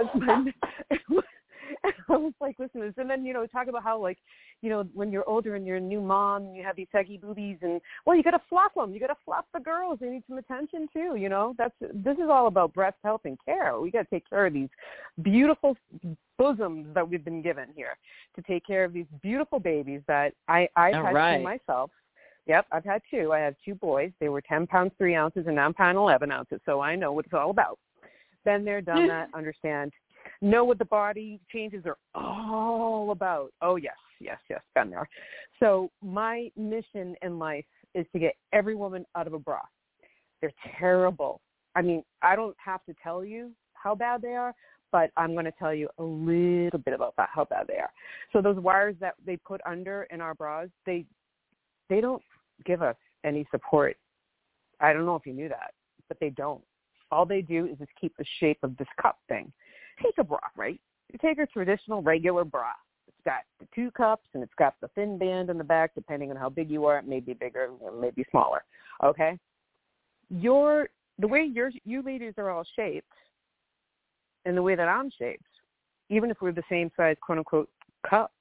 I was like, listen to this. And then, you know, talk about how, like, you know, when you're older and you're a new mom and you have these saggy boobies and, well, you got to fluff them. You got to fluff the girls. They need some attention too, you know. That's This is all about breast health and care. We got to take care of these beautiful bosoms that we've been given here, to take care of these beautiful babies that I, I've all had right. two myself. Yep, I've had two. I have two boys. They were ten pounds, three ounces, and nine pounds, eleven ounces. So I know what it's all about. Been there, done that, understand. know what the body changes are all about. Oh, yes, yes, yes, been there. So my mission in life is to get every woman out of a bra. They're terrible. I mean, I don't have to tell you how bad they are, but I'm going to tell you a little bit about that, how bad they are. So those wires that they put under in our bras, they they don't give us any support. I don't know if you knew that, but they don't. All they do is just keep the shape of this cup thing. Take a bra, right? You take a traditional regular bra. It's got the two cups, and it's got the thin band in the back, depending on how big you are. It may be bigger, it may be smaller, okay? Your, the way your, you ladies are all shaped and the way that I'm shaped, even if we're the same size, quote-unquote, cup,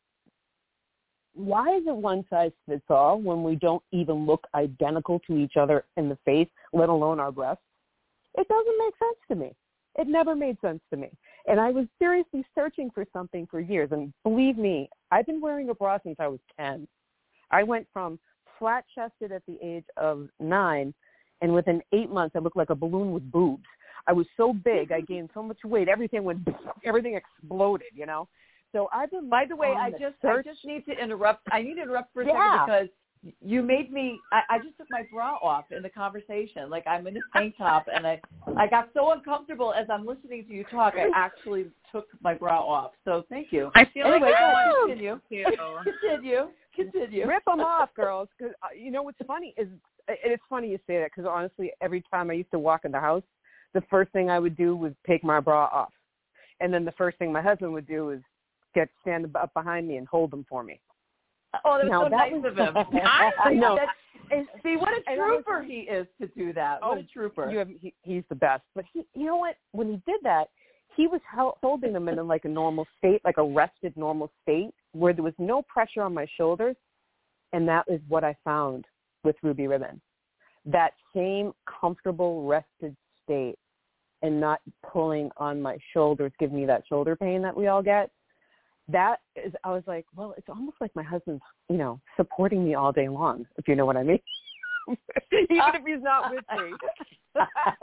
why is it one size fits all when we don't even look identical to each other in the face, let alone our breasts? It doesn't make sense to me. It never made sense to me. And I was seriously searching for something for years. And believe me, I've been wearing a bra since I was ten. I went from flat-chested at the age of nine, and within eight months, I looked like a balloon with boobs. I was so big, I gained so much weight, everything went, everything exploded, you know? So I've been. By the way, I the just search. I just need to interrupt. I need to interrupt for a Yeah. second because you made me. I, I just took my bra off in the conversation. Like I'm in a tank top, and I I got so uncomfortable as I'm listening to you talk. I actually took my bra off. So thank you. I feel anyway, like I want continue. to. Continue. Continue. Rip them off, girls. Cause, uh, you know what's funny is, and it's funny you say that because honestly, every time I used to walk in the house, the first thing I would do was take my bra off, and then the first thing my husband would do was get stand up behind me and hold them for me. Oh, that was now, so that nice was, of him. I know. That, and see what a And I was- trooper he is to do that. Oh, What a trooper. You have, he, he's the best. But he, you know what? When he did that, he was hel- holding them in like a normal state, like a rested normal state, where there was no pressure on my shoulders. And that is what I found with Ruby Ribbon. That same comfortable, rested state and not pulling on my shoulders, giving me that shoulder pain that we all get. That is, I was like, well, it's almost like my husband's, you know, supporting me all day long, if you know what I mean. Even if he's not with me.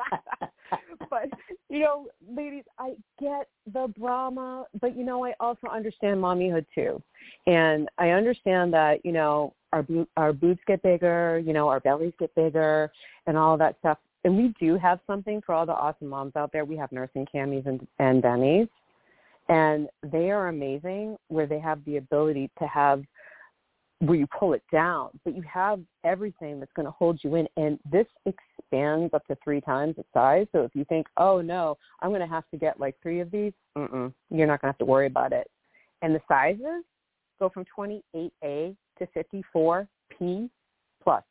But, you know, ladies, I get the drama, but, you know, I also understand mommyhood too. And I understand that, you know, our, bo- our boobs get bigger, you know, our bellies get bigger and all that stuff. And we do have something for all the awesome moms out there. We have nursing camis and, and bennies. And they are amazing where they have the ability to have where you pull it down, but you have everything that's going to hold you in. And this expands up to three times its size. So if you think, oh, no, I'm going to have to get like three of these, mm-mm, you're not going to have to worry about it. And the sizes go from twenty-eight A to fifty-four P plus.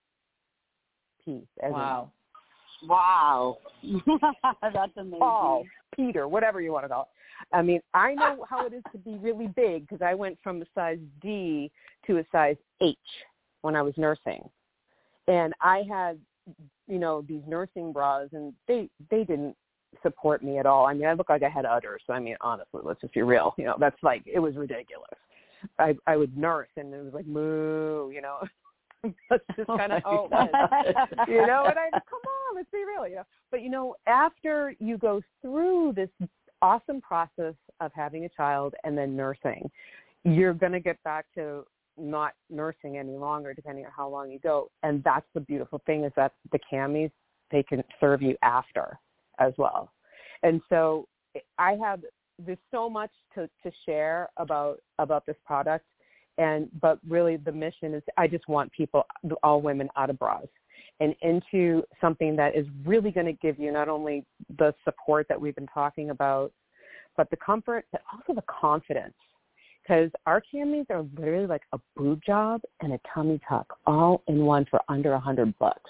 P. As Wow. In, Wow. That's amazing. Paul, Peter, whatever you want to call it. I mean, I know how it is to be really big because I went from a size D to a size H when I was nursing. And I had, you know, these nursing bras, and they, they didn't support me at all. I mean, I looked like I had udders. So, I mean, honestly, let's just be real. You know, that's like, it was ridiculous. I, I would nurse, and it was like, moo, you know. That's just kind of how it was. You know, and I, come on, let's be real. You know? But, you know, after you go through this awesome process of having a child and then nursing, you're going to get back to not nursing any longer, depending on how long you go. And that's the beautiful thing, is that the camis, they can serve you after as well. And so I have, there's so much to, to share about, about this product. And, but really the mission is, I just want people, all women, out of bras and into something that is really going to give you not only the support that we've been talking about, but the comfort, but also the confidence. Because our camis are literally like a boob job and a tummy tuck all in one for under a hundred bucks.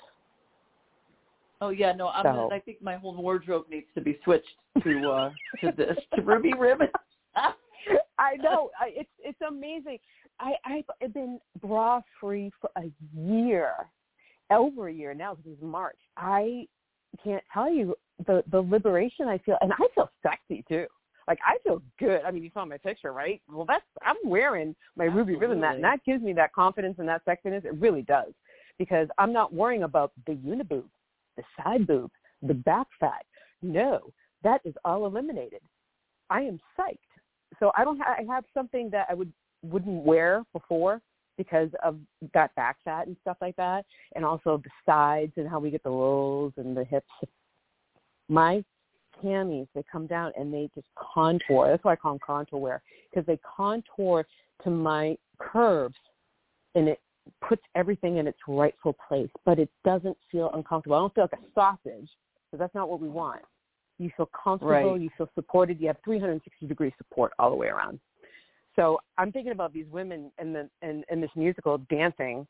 Oh yeah, no, I'm So. gonna, I think my whole wardrobe needs to be switched to uh, to this, to Ruby Ribbon. I know, I, it's it's amazing. I I've been bra free for a year, over a year now, because it's March. I can't tell you the the liberation I feel, and I feel sexy too. Like, I feel good. I mean, you saw my picture, right? Well, that's, I'm wearing my Ruby Ribbon, that, and that gives me that confidence and that sexiness. It really does, because I'm not worrying about the uniboob, the side boob, the back fat. No, that is all eliminated. I am psyched. So I don't. Ha- I have something that I would wouldn't wear before because of that back fat and stuff like that, and also the sides and how we get the rolls and the hips. My camis, they come down and they just contour. That's why I call them contour wear, because they contour to my curves, and it puts everything in its rightful place, but it doesn't feel uncomfortable. I don't feel like a sausage, because that's not what we want. You feel comfortable, Right. you feel supported, you have three hundred sixty degree support all the way around. So I'm thinking about these women in the in, in this musical dancing.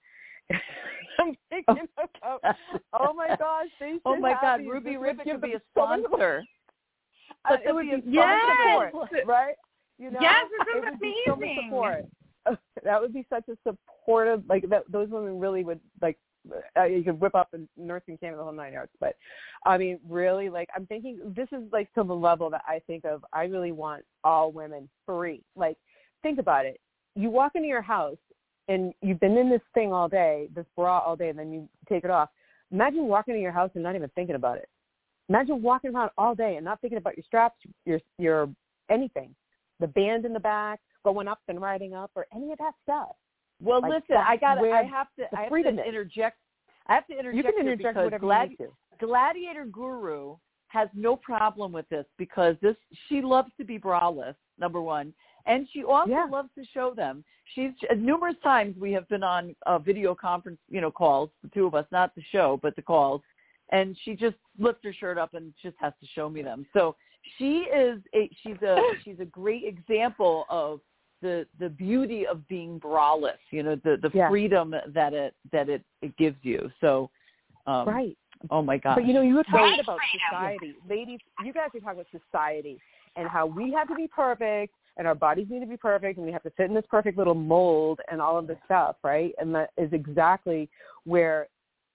I'm thinking about, oh my gosh, they should Oh my have God, these. Ruby This would Ribbon give could be them a so much sponsor. Uh, That it could would be be a so Yes! much support, right? You know, Yes, this it is would be so much amazing. support. That would be such a supportive, like that, those women really would, like, uh, you could whip up a nursing camp the whole nine yards. But, I mean, really, like, I'm thinking, this is, like, to the level that I think of, I really want all women free. Like, think about it. You walk into your house, and you've been in this thing all day, this bra all day, and then you take it off. Imagine walking into your house and not even thinking about it. Imagine walking around all day and not thinking about your straps, your your anything, the band in the back, going up and riding up, or any of that stuff. Well, Like, listen, I got. where I have to. the I have freedom to is. interject. I have to interject You can here interject because whatever Gladi- you need to. Gladiator Guru has no problem with this because this she loves to be braless, number one, and she also Yeah. loves to show them. She's numerous times we have been on uh, video conference, you know, calls, the two of us, not the show, but the calls, and she just lifts her shirt up and just has to show me them. So she is a she's a she's a great example of the the beauty of being braless, you know, the the Yeah. freedom that it that it, it gives you. So um, Right. oh my God. But, you know, you were talking Right. about society. Ladies, you guys are talking about society and how we have to be perfect and our bodies need to be perfect and we have to fit in this perfect little mold and all of this stuff, right? And that is exactly where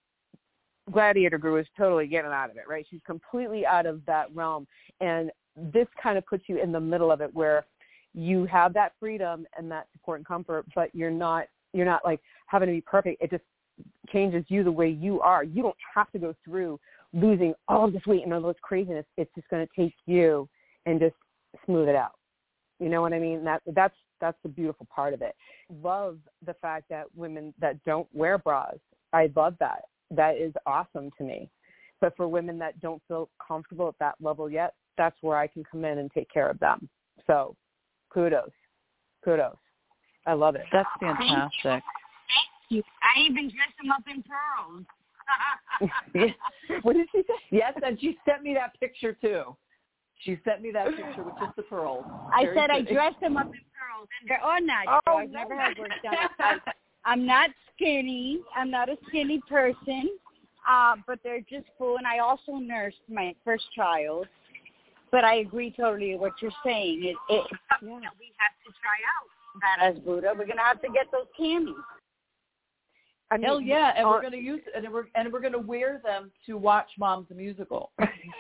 Gladiator Guru is totally getting out of it, right? She's completely out of that realm. And this kind of puts you in the middle of it where you have that freedom and that support and comfort, but you're not you're not like having to be perfect. It just changes you the way you are. You don't have to go through losing all this weight and all this craziness. It's just going to take you and just smooth it out. You know what I mean? That that's that's the beautiful part of it. Love the fact that women that don't wear bras. I love that. That is awesome to me. But for women that don't feel comfortable at that level yet, that's where I can come in and take care of them. So kudos. Kudos. I love it. That's fantastic. You- I even dressed them up in pearls. What did she say? Yes, and she sent me that picture too. She sent me that picture with just the pearls. I Very said I pretty. dressed them up in pearls, and they're all not. Oh, So I've never had work done. I'm- I'm not skinny. I'm not a skinny person, uh, but they're just full. And I also nursed my first child. But I agree totally with what you're saying. It, it, it's something that we have to try out. That as Buddha, we're gonna have to get those camis. I mean, Hell yeah, and uh, we're gonna use and we're and we're gonna wear them to watch Mom's the Musical.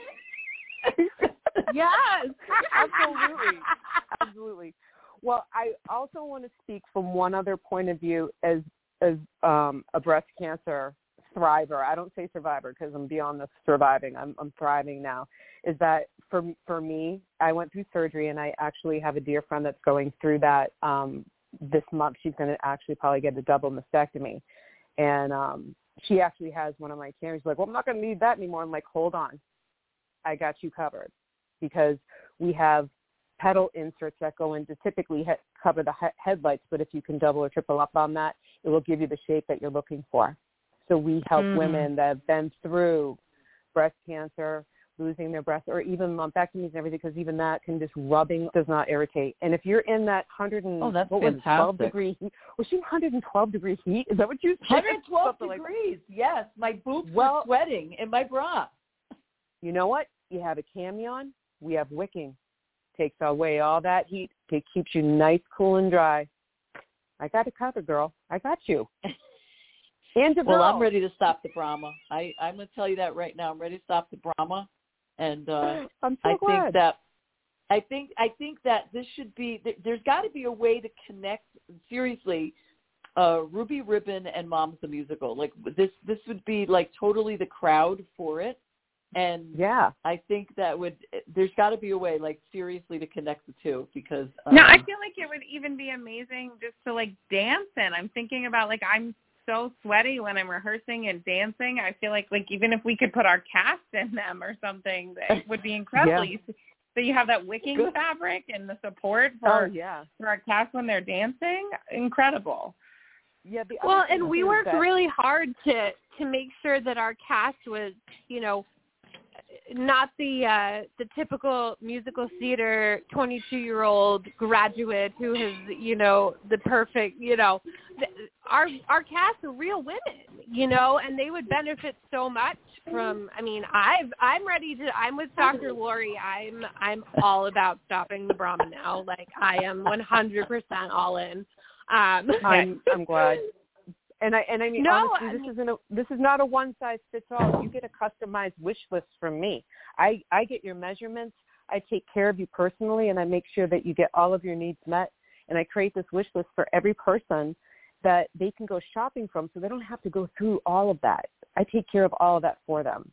Yes, absolutely, absolutely. Well, I also want to speak from one other point of view as as um, a breast cancer thriver. I don't say survivor because I'm beyond the surviving. I'm I'm thriving now. Is that for for me? I went through surgery, and I actually have a dear friend that's going through that um, this month. She's going to actually probably get a double mastectomy, and um, she actually has one of my cameras. She's like, well, I'm not going to need that anymore. I'm like, hold on, I got you covered, because we have pedal inserts that go in to typically he- cover the he- headlights, but if you can double or triple up on that, it will give you the shape that you're looking for. So we help Mm. women that have been through breast cancer, losing their breast, or even lumpectomies and everything, because even that can just rubbing does not irritate. And if you're in that one hundred and Oh, that's what was it, twelve fantastic. degree heat, was she one hundred twelve degree heat? Is that what you said? one hundred twelve Something like that. degrees. Yes, my boobs Well- were sweating in my bra. You know what? You have a cami on. We have wicking. Takes away all that heat. It keeps you nice, cool, and dry. I got it covered, girl. I got you. And your Well, girl. I'm ready to stop the Brahma. I, I'm going to tell you that right now. I'm ready to stop the Brahma, and uh, I'm so I glad. think that I think I think that this should be. There's got to be a way to connect seriously. Uh, Ruby Ribbon and Mom's the Musical. Like this, this would be like totally the crowd for it. And yeah, I think that would there's got to be a way, like seriously, to connect the two because. Um, no, I feel like it would even be amazing just to like dance in. I'm thinking about like I'm so sweaty when I'm rehearsing and dancing. I feel like like even if we could put our cast in them or something, it would be incredible. Yeah. You, so you have that wicking Good. fabric and the support for, oh, yeah. for our cast when they're dancing. Incredible. Yeah. The well, and we too, worked that... really hard to to make sure that our cast was, you know, not the uh, the typical musical theater twenty-two-year-old graduate who has, you know, the perfect, you know, the, our our cast are real women, you know, and they would benefit so much from. I mean, I've I'm ready to. I'm with Doctor Lori. I'm I'm all about stopping the Brahma now. Like I am one hundred percent all in. Um, I'm I'm glad. And I and I mean no, honestly, I this mean, isn't a this is not a one size fits all. You get a customized wish list from me. I, I get your measurements. I take care of you personally, and I make sure that you get all of your needs met. And I create this wish list for every person that they can go shopping from, so they don't have to go through all of that. I take care of all of that for them.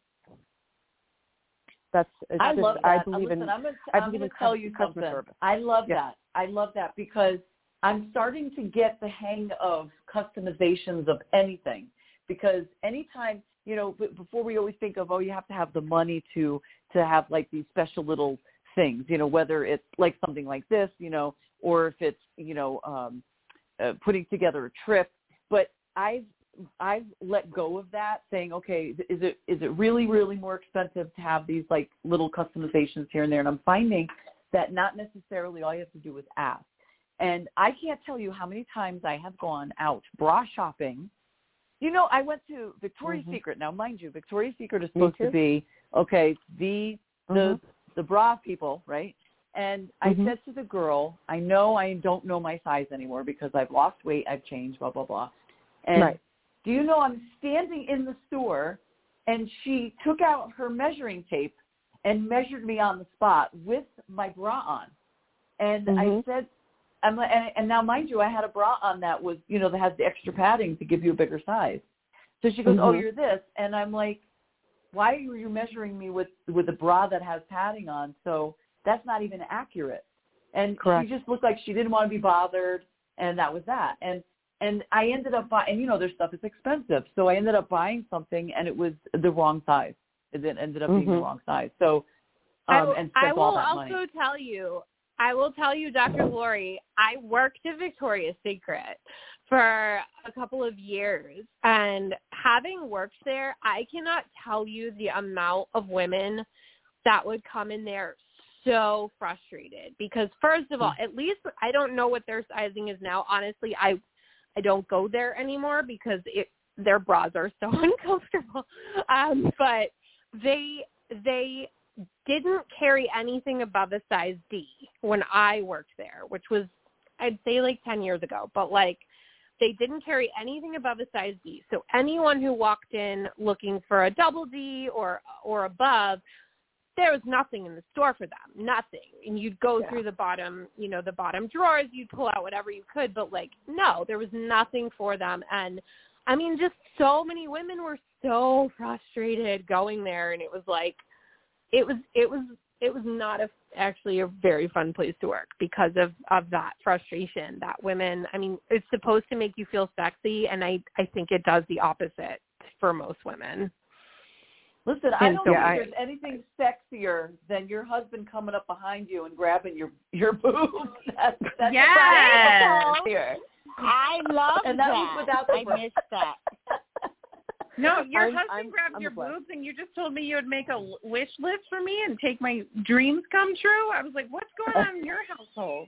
That's it's I just, love that. I believe Listen, in. I'm going I to believe tell in you customer something. service. I love yeah. that. I love that because I'm starting to get the hang of customizations of anything because anytime, you know, b- before we always think of, oh, you have to have the money to, to have like these special little things, you know, whether it's like something like this, you know, or if it's, you know, um, uh, putting together a trip. But I've, I've let go of that saying, okay, is it, is it really, really more expensive to have these like little customizations here and there? And I'm finding that not necessarily all you have to do is ask. And I can't tell you how many times I have gone out bra shopping. You know, I went to Victoria's mm-hmm. Secret. Now, mind you, Victoria's Secret is supposed to be, okay, the the mm-hmm. the bra people, right? And mm-hmm. I said to the girl, I know I don't know my size anymore because I've lost weight, I've changed, blah, blah, blah. And right. do you know I'm standing in the store, and she took out her measuring tape and measured me on the spot with my bra on. And mm-hmm. I said, I'm, and, and now, mind you, I had a bra on that was, you know, that has the extra padding to give you a bigger size. So she goes, mm-hmm. oh, you're this. And I'm like, why are you measuring me with, with a bra that has padding on? So that's not even accurate. And Correct. She just looked like she didn't want to be bothered, and that was that. And and I ended up buying, and, you know, their stuff is expensive. So I ended up buying something, and it was the wrong size. It ended up being mm-hmm. the wrong size. So um, and spent I will all that also money. tell you, I will tell you, Doctor Lori, I worked at Victoria's Secret for a couple of years, and having worked there, I cannot tell you the amount of women that would come in there so frustrated because, first of all, at least I don't know what their sizing is now. Honestly, I I don't go there anymore because it, their bras are so uncomfortable. Um, but they they didn't carry anything above a size D when I worked there, which was, I'd say like ten years ago, but like they didn't carry anything above a size D. So anyone who walked in looking for a double D or, or above, there was nothing in the store for them, nothing. And you'd go yeah. through the bottom, you know, the bottom drawers, you'd pull out whatever you could, but like, no, there was nothing for them. And I mean, just so many women were so frustrated going there. And it was like, It was it was it was not a, actually a very fun place to work because of, of that frustration that women, I mean, it's supposed to make you feel sexy, and I, I think it does the opposite for most women. Listen, I don't yeah, think I, there's anything sexier than your husband coming up behind you and grabbing your your boobs. That's, that's yes. here. I love and that. that. Was without the I bra. missed that. No, your I'm, husband I'm, grabbed I'm your blessed. boobs, and you just told me you would make a wish list for me and take my dreams come true. I was like, what's going on in your household?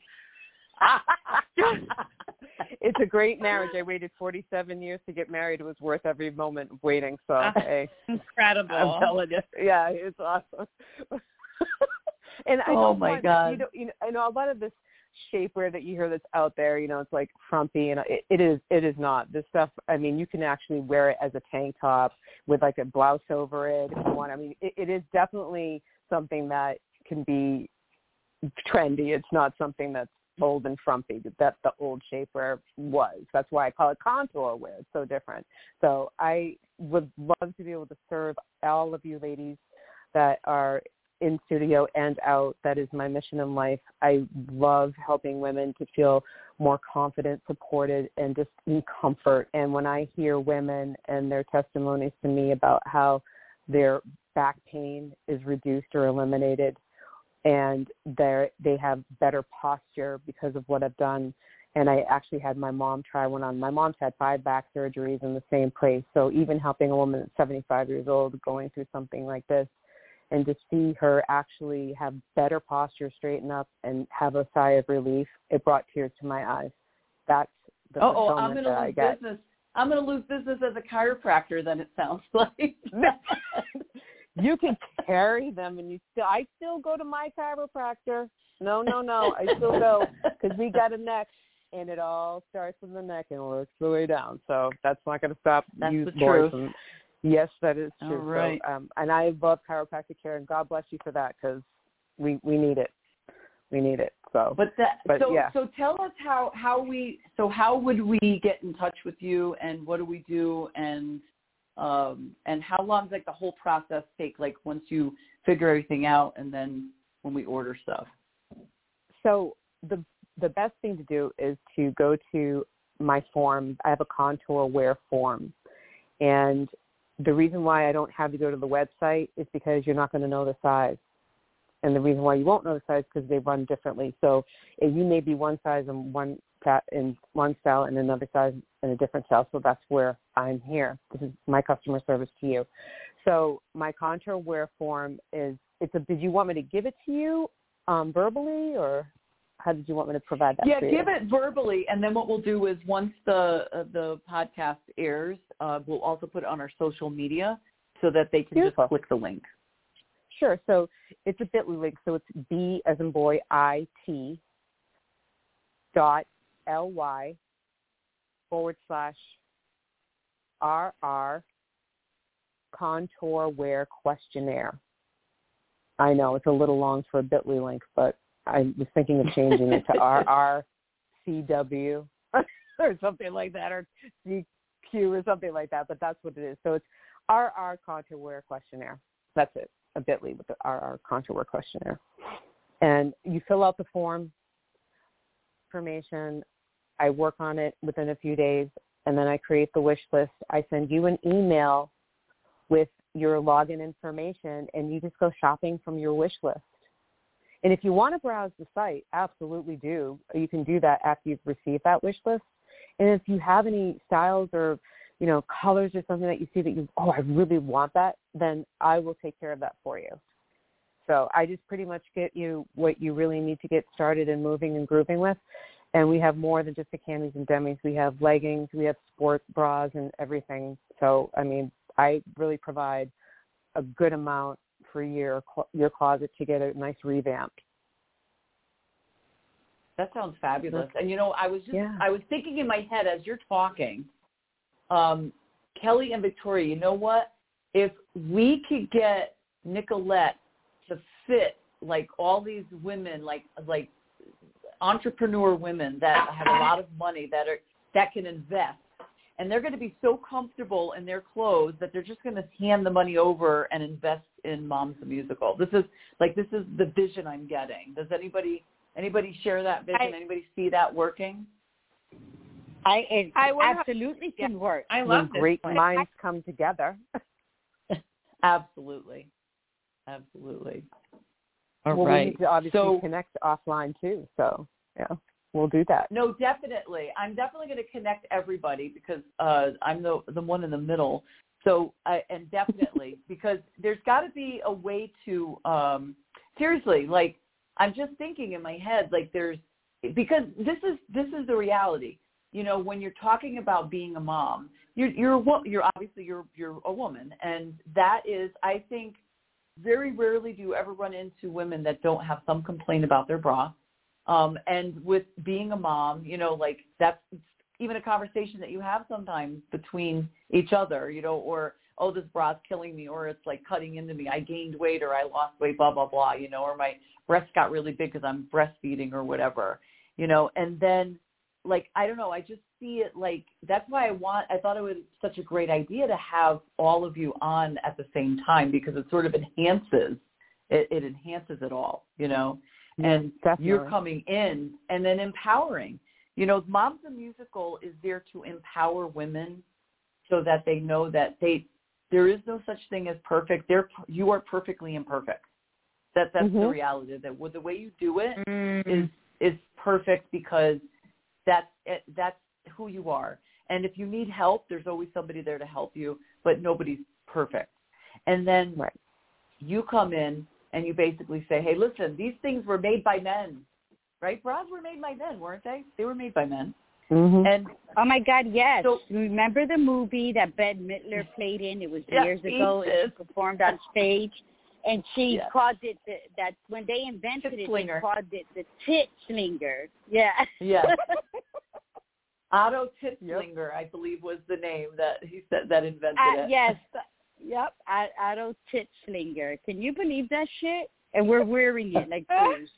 It's a great marriage. I waited forty-seven years to get married. It was worth every moment of waiting. So, uh, hey. Incredible. I'm telling you. Yeah, it's awesome. And I oh, don't my want, God. You know, you know, I know a lot of this shapewear that you hear that's out there, you know, it's like frumpy, and it, it is it is not. This stuff, I mean, you can actually wear it as a tank top with like a blouse over it if you want. I mean, it, it is definitely something that can be trendy. It's not something that's old and frumpy that the old shapewear was. That's why I call it contour wear. It's so different. So I would love to be able to serve all of you ladies that are in studio and out. That is my mission in life. I love helping women to feel more confident, supported, and just in comfort. And when I hear women and their testimonies to me about how their back pain is reduced or eliminated, and they they have better posture because of what I've done. And I actually had my mom try one on. My mom's had five back surgeries in the same place. So even helping a woman at seventy-five years old going through something like this, and to see her actually have better posture, straighten up, and have a sigh of relief, it brought tears to my eyes. That's the oh, oh, I'm fulfillment gonna that I lose get. business. I'm going to lose business as a chiropractor. Then it sounds like. You can carry them, and you still. I still go to my chiropractor. No, no, no. I still go because we got a neck, and it all starts in the neck and works the way down. So that's not going to stop that's you, the boys. truth. And yes, that is true. All right. So, um, and I love chiropractic care, and God bless you for that because we we need it. We need it. So, but that. But, so yeah. so tell us how how we so how would we get in touch with you, and what do we do, and um and how long does like the whole process take? Like once you figure everything out, and then when we order stuff. So the the best thing to do is to go to my form. I have a contour wear form. And the reason why I don't have you go to the website is because you're not going to know the size. And the reason why you won't know the size is because they run differently. So if you may be one size in one in one style and another size in a different style. So that's where I'm here. This is my customer service to you. So my contour wear form is, it's a, did you want me to give it to you um, verbally, or how did you want me to provide that? Yeah, for give you? it verbally, and then what we'll do is once the uh, the podcast airs, uh, we'll also put it on our social media so that they can Beautiful. just click the link. Sure. So it's a bit dot l y link. So it's B as in boy, I T dot L Y forward slash R R contour wear questionnaire. I know it's a little long for a bit dot l y link, but I was thinking of changing it to R R C W or something like that, or C Q or something like that, but that's what it is. So it's R R contour wear questionnaire. That's it, a bit dot l y with the R R contour wear questionnaire. And you fill out the form, information. I work on it within a few days, and then I create the wish list. I send you an email with your login information, and you just go shopping from your wish list. And if you want to browse the site, absolutely do. You can do that after you've received that wish list. And if you have any styles or, you know, colors or something that you see that you, oh, I really want that, then I will take care of that for you. So I just pretty much get you what you really need to get started and moving and grooving with. And we have more than just the camis and demis. We have leggings, we have sport bras and everything. So, I mean, I really provide a good amount for your your closet to get a nice revamp. That sounds fabulous. And, you know, I was just, yeah. I was thinking in my head as you're talking, um, Kelly and Victoria, you know what? If we could get Nicolette to fit like all these women, like like entrepreneur women that have a lot of money that are that can invest, and they're going to be so comfortable in their clothes that they're just going to hand the money over and invest in Moms the Musical. This is like this is the vision I'm getting. Does anybody anybody share that vision? I, anybody see that working? I it I would absolutely have, can work. I When love this great plan. minds come together. Absolutely, absolutely. All well, right. we need to obviously so, connect offline too. So yeah, we'll do that. No, definitely. I'm definitely going to connect everybody because uh, I'm the the one in the middle. So uh, and definitely because there's got to be a way to um, seriously like I'm just thinking in my head like there's because this is this is the reality. You know, when you're talking about being a mom, you're you're a wo- you're obviously you're you're a woman, and that is I think. Very rarely do you ever run into women that don't have some complaint about their bra. Um, and with being a mom, you know, like that's even a conversation that you have sometimes between each other, you know, or, oh, this bra's killing me, or it's like cutting into me. I gained weight or I lost weight, blah, blah, blah, you know, or my breast got really big because I'm breastfeeding or whatever, you know. And then, like, I don't know, I just, see it like, that's why I want, I thought it was such a great idea to have all of you on at the same time, because it sort of enhances, it, it enhances it all, you know, and Definitely. You're coming in and then empowering. You know, Moms the Musical is there to empower women so that they know that they, there is no such thing as perfect. They're, you are perfectly imperfect. That that's mm-hmm. the reality. That with the way you do it mm-hmm. is is perfect, because that's that's who you are. And if you need help, there's always somebody there to help you. But nobody's perfect. And then right. you come in and you basically say, "Hey, listen, these things were made by men, right? Bras were made by men, weren't they? They were made by men." Mm-hmm. And oh my God, yes. So, remember the movie that Bette Midler played in? It was yeah, years ago. It was performed on stage. And she yes. called it the, that when they invented tit it, slinger. they called it the tit slinger. Yeah. Yes. Otto Titzlinger, yep. I believe, was the name that he said that invented uh, it. Yes. Yep. Otto Titzlinger. Can you believe that shit? And we're wearing it like fools.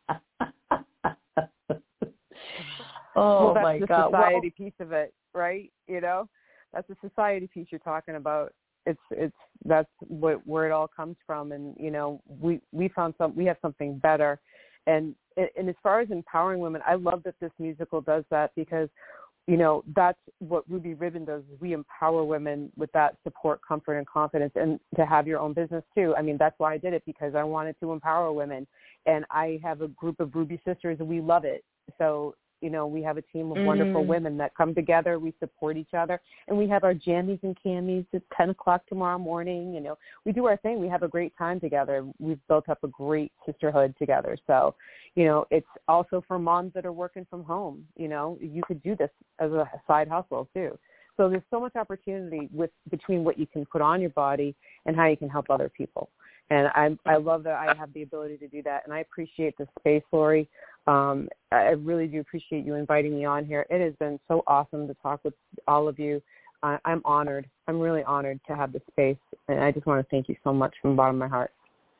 Oh well, that's my the God! society well, piece of it, right? You know, that's the society piece you're talking about. It's it's that's what where it all comes from, and you know we we found some we have something better, and and as far as empowering women, I love that this musical does that, because you know that's what Ruby Ribbon does. Is we empower women with that support, comfort, and confidence, and to have your own business too. I mean, that's why I did it, because I wanted to empower women, and I have a group of Ruby sisters, and we love it. So. You know, we have a team of wonderful mm. women that come together. We support each other. And we have our jammies and camis at ten o'clock tomorrow morning. You know, we do our thing. We have a great time together. We've built up a great sisterhood together. So, you know, it's also for moms that are working from home. You know, you could do this as a side hustle too. So there's so much opportunity with between what you can put on your body and how you can help other people. And I I love that I have the ability to do that. And I appreciate the space, Lori. Um, I really do appreciate you inviting me on here. It has been so awesome to talk with all of you. I, I'm honored. I'm really honored to have this space. And I just want to thank you so much from the bottom of my heart.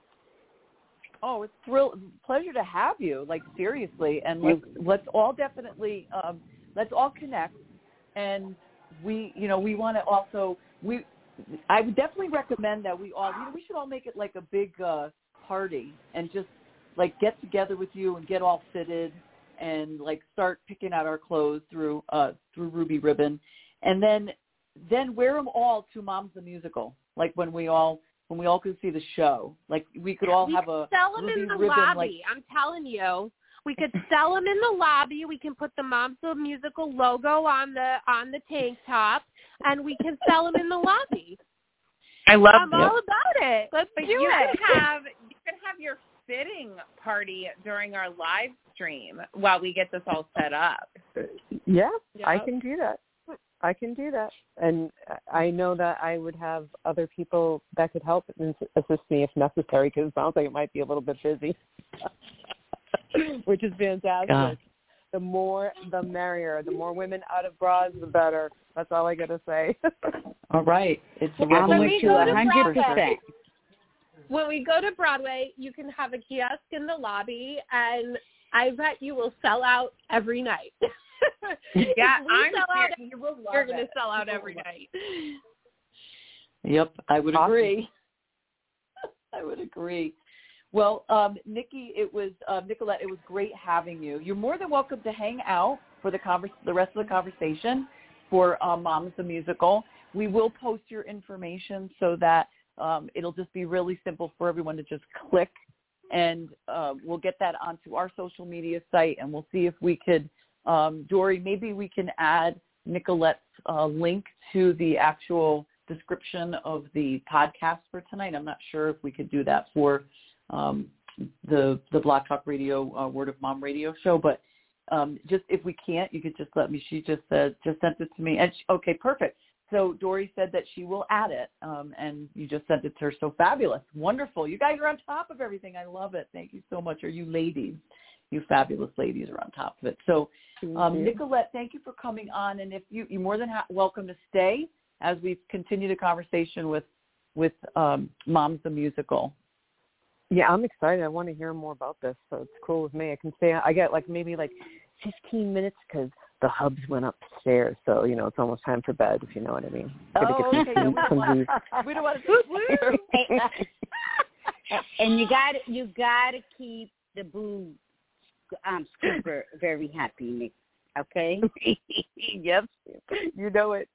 Oh, it's thrill pleasure to have you. Like seriously, and let's let's all definitely um, let's all connect. And we, you know, we want to also we. I would definitely recommend that we all. You know, we should all make it like a big uh, party and just like get together with you and get all fitted and like start picking out our clothes through uh, through Ruby Ribbon, and then then wear them all to Moms the Musical. Like when we all. When we all could see the show, like we could all we have could a sell them Ruby in the Ribbon, lobby. like, I'm telling you, we could sell them in the lobby. We can put the Moms the Musical logo on the on the tank top, and we can sell them in the lobby. I love I'm that. all about it. Let's But do you it. could have you could have your fitting party during our live stream while we get this all set up. Yeah, Yep. I can do that. I can do that. And I know that I would have other people that could help and assist me if necessary, because it sounds like it might be a little bit busy, which is fantastic. God. The more, the merrier. The more women out of bras, the better. That's all I got to say. all right. It's a I'm revolution. with you one hundred percent. When we go to Broadway, you can have a kiosk in the lobby, and I bet you will sell out every night. Yeah, I'm sell out, serious. You will love You're going to it. sell out every night. Yep, I would Awesome. agree. I would agree. Well, um, Nikki, it was uh, Nicolette. It was great having you. You're more than welcome to hang out for the convers- the rest of the conversation for uh, Moms the Musical. We will post your information so that um, it'll just be really simple for everyone to just click, and uh, we'll get that onto our social media site, and we'll see if we could. Um, Dory, maybe we can add Nicolette's uh, link to the actual description of the podcast for tonight. I'm not sure if we could do that for um, the the Blog Talk Radio uh, Word of Mom radio show, but um, just if we can't, you could just let me. She just said, just sent it to me. And she, okay, perfect. So Dory said that she will add it, um, and you just sent it to her. So fabulous, wonderful. You guys are on top of everything. I love it. Thank you so much. Are you ladies? You fabulous ladies are on top of it. So, um, Nicolette, thank you for coming on. And if you, you're more than ha- welcome to stay as we continue the conversation with with um, Moms the Musical. Yeah, I'm excited. I want to hear more about this, so it's cool with me. I can stay. I get like maybe like fifteen minutes because the hubs went upstairs, so you know it's almost time for bed, if you know what I mean. Oh, get okay. No, we, don't want, we don't want to toot woo. And you got you got to keep the boo um, scooper very happy, Nick. Okay. Yep. You know it.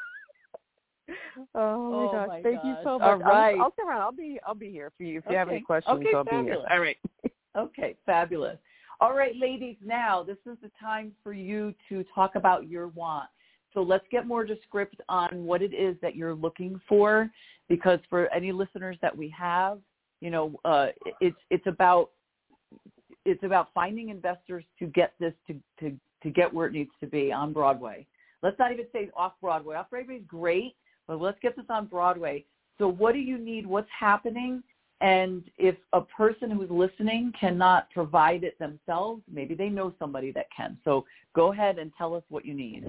Oh, Oh, my gosh! my Thank gosh. you so much. All right. I'll, I'll stay around. I'll be I'll be here for you if you Okay. have any questions. Okay, I'll fabulous. be here. All right. Okay, fabulous. All right, ladies, now this is the time for you to talk about your want. So let's get more descriptive on what it is that you're looking for, because for any listeners that we have, you know, uh, it's it's about it's about finding investors to get this to, to, to get where it needs to be on Broadway. Let's not even say off Broadway. Off Broadway is great, but let's get this on Broadway. So what do you need? What's happening? And if a person who's listening cannot provide it themselves, maybe they know somebody that can. So go ahead and tell us what you need.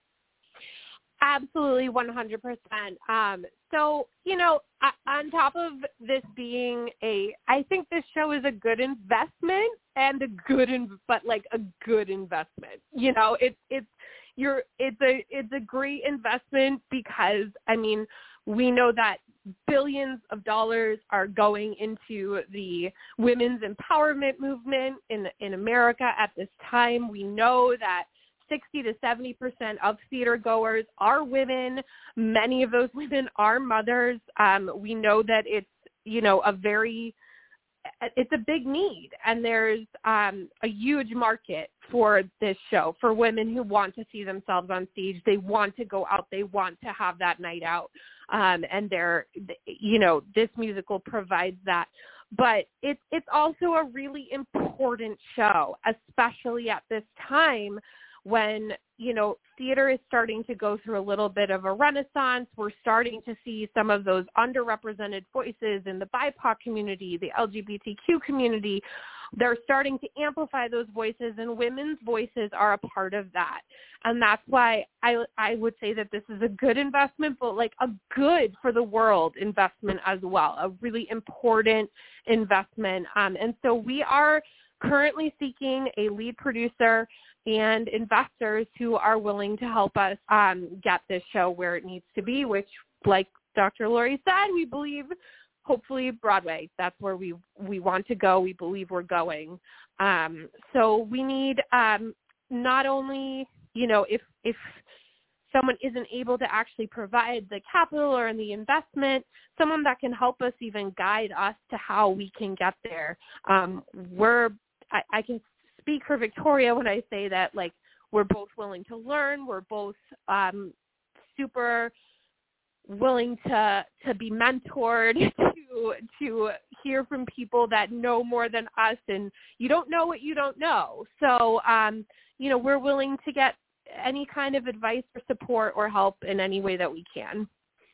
Absolutely, one hundred percent. Um, so, you know, on top of this being a, I think this show is a good investment and a good, in, but like a good investment. You know, it's it's you're it's a it's a great investment because I mean we know that billions of dollars are going into the women's empowerment movement in in America at this time. We know that sixty to seventy percent of theater goers are women. Many of those women are mothers. Um, we know that it's, you know, a very, it's a big need. And there's um, a huge market for this show, for women who want to see themselves on stage. They want to go out. They want to have that night out. Um, and they're, you know, this musical provides that. But it's it's also a really important show, especially at this time when, you know, theater is starting to go through a little bit of a renaissance. We're starting to see some of those underrepresented voices in the B I P O C community, the L G B T Q community. They're starting to amplify those voices, and women's voices are a part of that. And that's why I, I would say that this is a good investment, but like a good for the world investment as well, a really important investment. Um, and so we are currently seeking a lead producer and investors who are willing to help us um, get this show where it needs to be, which, like Doctor Lori said, we believe hopefully Broadway. That's where we, we want to go. We believe we're going. Um, so we need um, not only, you know, if if someone isn't able to actually provide the capital or the investment, someone that can help us even guide us to how we can get there. Um, we're I, I can speak for Victoria when I say that, like, we're both willing to learn. We're both um, super willing to to be mentored, to to hear from people that know more than us, and you don't know what you don't know. So, um, you know, we're willing to get any kind of advice or support or help in any way that we can.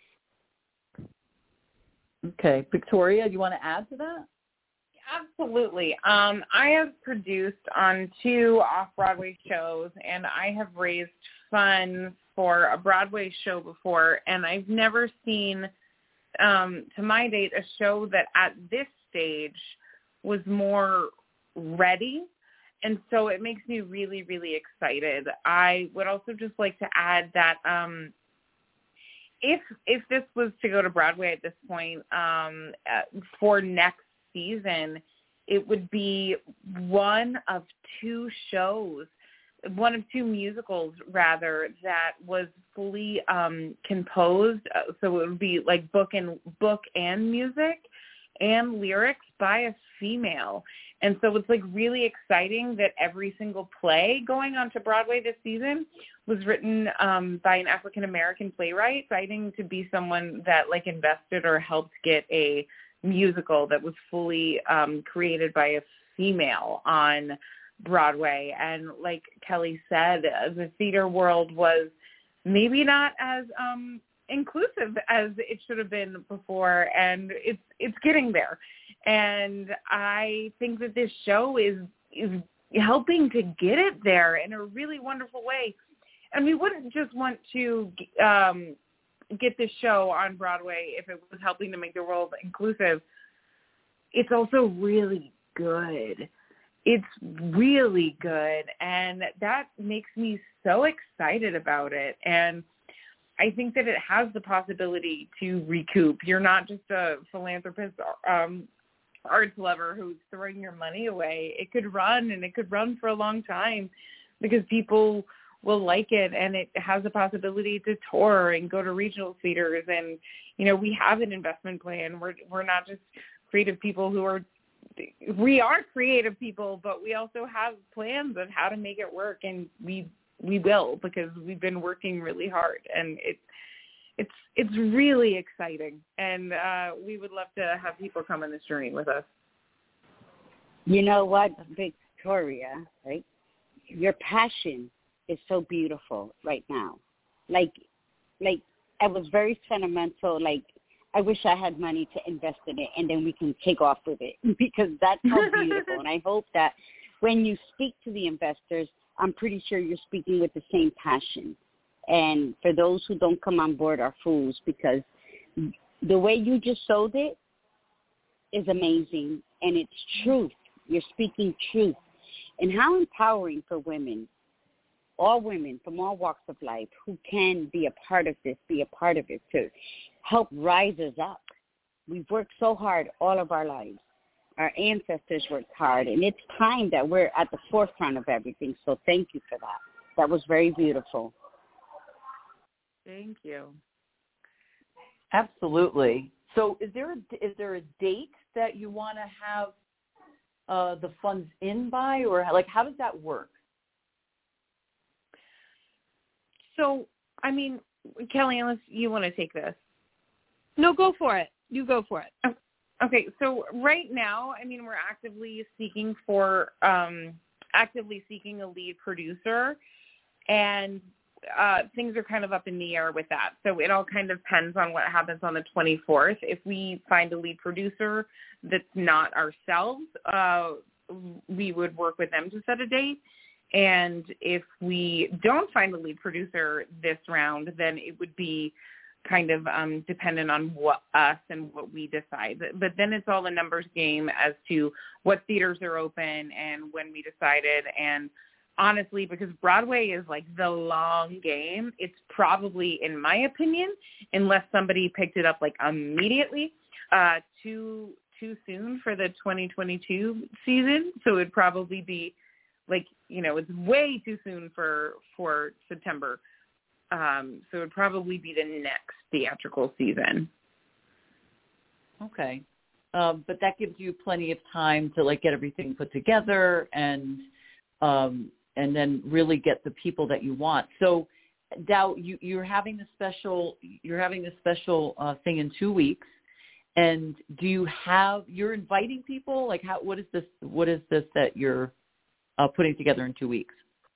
Okay. Victoria, do you want to add to that? Absolutely. Um, I have produced on two off-Broadway shows, and I have raised funds for a Broadway show before, and I've never seen, um, to my date, a show that at this stage was more ready. And so it makes me really, really excited. I would also just like to add that um, if if this was to go to Broadway at this point um, uh, for next season, it would be one of two shows, one of two musicals rather, that was fully um, composed. So it would be like book and book and music and lyrics by a female. And so it's like really exciting that every single play going on to Broadway this season was written um, by an African-American playwright, fighting to be someone that like invested or helped get a musical that was fully um, created by a female on Broadway. And like Kelly said, the theater world was maybe not as um, inclusive as it should have been before, and it's it's getting there. And I think that this show is is helping to get it there in a really wonderful way. And we wouldn't just want to um, get this show on Broadway if it was helping to make the world inclusive. It's also really good. it's really good, and that makes me so excited about it. And I think that it has the possibility to recoup. You're not just a philanthropist, um, arts lover who's throwing your money away. It could run, and it could run for a long time because people will like it, and it has the possibility to tour and go to regional theaters. And, you know, we have an investment plan. We're we're not just creative people who are, we are creative people, but we also have plans of how to make it work, and we we will, because we've been working really hard, and it's it's it's really exciting, and uh, we would love to have people come on this journey with us. You know what, Victoria, right? Your passion is so beautiful right now. Like, like I was very sentimental. Like, I wish I had money to invest in it, and then we can take off with it, because that's how beautiful. And I hope that when you speak to the investors, I'm pretty sure you're speaking with the same passion. And for those who don't come on board are fools, because the way you just sold it is amazing, and it's truth. You're speaking truth. And how empowering for women, all women from all walks of life who can be a part of this, be a part of it, to help rise us up. We've worked so hard all of our lives. Our ancestors worked hard, and it's time that we're at the forefront of everything. So thank you for that. That was very beautiful. Thank you. Absolutely. So is there a, is there a date that you want to have uh, the funds in by, or like how does that work? So, I mean, Kelly, unless you want to take this. No, go for it. You go for it. Okay, so right now, I mean, we're actively seeking for, um, actively seeking a lead producer, and uh, things are kind of up in the air with that. So it all kind of depends on what happens on the twenty-fourth. If we find a lead producer that's not ourselves, uh, we would work with them to set a date. And if we don't find a lead producer this round, then it would be kind of um, dependent on what us and what we decide. But then it's all a numbers game as to what theaters are open and when we decided. And honestly, because Broadway is like the long game, it's probably, in my opinion, unless somebody picked it up like immediately, uh, too too soon for the twenty twenty-two season. So it'd probably be like, you know, it's way too soon for for September. Um, so it would probably be the next theatrical season. Okay. Um, but that gives you plenty of time to like get everything put together and um, and then really get the people that you want. So Dow, you, you're having the special you're having the special uh, thing in two weeks. And do you have you're inviting people? Like how what is this what is this that you're uh, putting together in two weeks?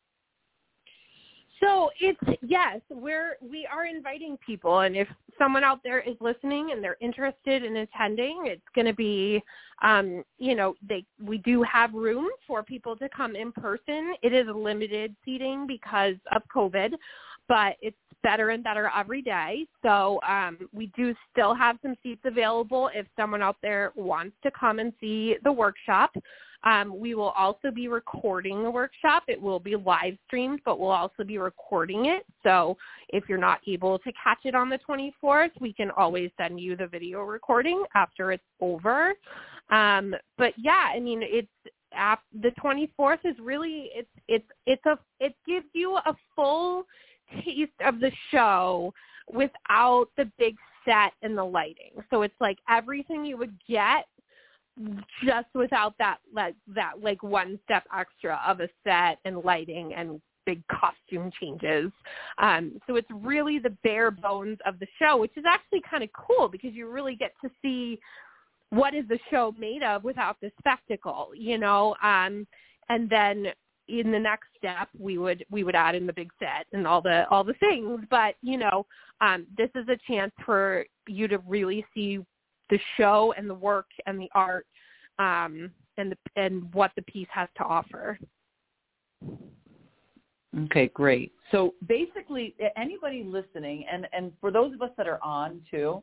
So it's, yes, we're, we are inviting people, and if someone out there is listening and they're interested in attending, it's going to be, um, you know, they, we do have room for people to come in person. It is limited seating because of COVID, but it's better and better every day. So um, we do still have some seats available if someone out there wants to come and see the workshop. Um, we will also be recording the workshop. It will be live streamed, but we'll also be recording it. So if you're not able to catch it on the twenty-fourth, we can always send you the video recording after it's over. Um, but yeah, I mean, it's ap- the twenty-fourth is really, it's, it's, it's a, it gives you a full taste of the show without the big set and the lighting. So it's like everything you would get just without that like that like one step extra of a set and lighting and big costume changes. Um, so it's really the bare bones of the show, which is actually kind of cool because you really get to see what is the show made of without the spectacle, you know. Um, and then in the next step, we would we would add in the big set and all the all the things. But you know, um, this is a chance for you to really see the show and the work and the art um, and the, and what the piece has to offer. Okay, great. So basically, anybody listening, and, and for those of us that are on too,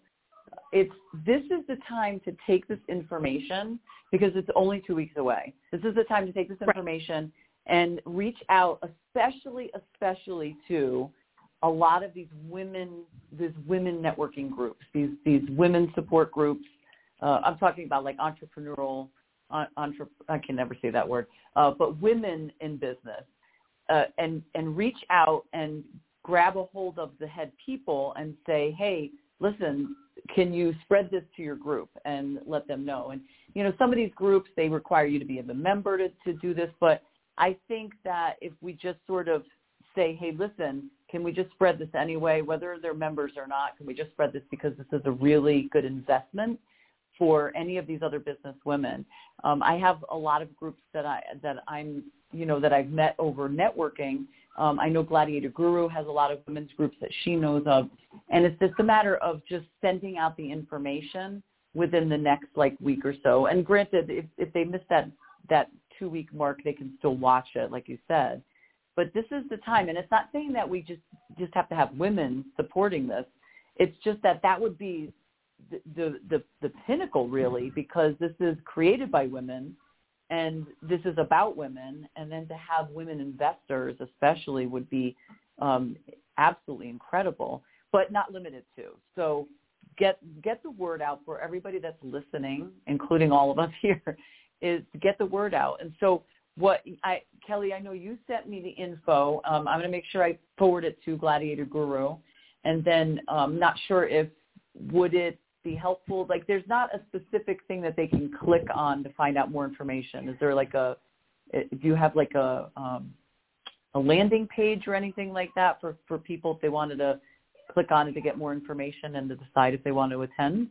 it's this is the time to take this information because it's only two weeks away. This is the time to take this information and reach out, especially, especially to a lot of these women, these women networking groups, these these women support groups. Uh, I'm talking about like entrepreneurial, uh, entre, I can never say that word, uh, but women in business, uh, and and reach out and grab a hold of the head people and say, hey, listen, can you spread this to your group and let them know? And, you know, some of these groups, they require you to be a member to, to do this. But I think that if we just sort of say, hey, listen, can we just spread this anyway, whether they're members or not? Can we just spread this because this is a really good investment for any of these other business women? Um, I have a lot of groups that I, that I'm, you know, that I've met over networking. Um, I know Gladiator Guru has a lot of women's groups that she knows of, and it's just a matter of just sending out the information within the next like week or so. And granted, if, if they miss that that two week mark, they can still watch it, like you said. But this is the time, and it's not saying that we just just have to have women supporting this. It's just that that would be the the the, the pinnacle, really, because this is created by women. And this is about women, and then to have women investors especially would be um, absolutely incredible, but not limited to. So get get the word out for everybody that's listening, including all of us here, is to get the word out. And so what I, Kelly, I know you sent me the info. Um, I'm going to make sure I forward it to Gladiator Guru, and then I'm um, not sure if would it be helpful, like there's not a specific thing that they can click on to find out more information. Is there like a, do you have like a um, a landing page or anything like that for, for people if they wanted to click on it to get more information and to decide if they want to attend?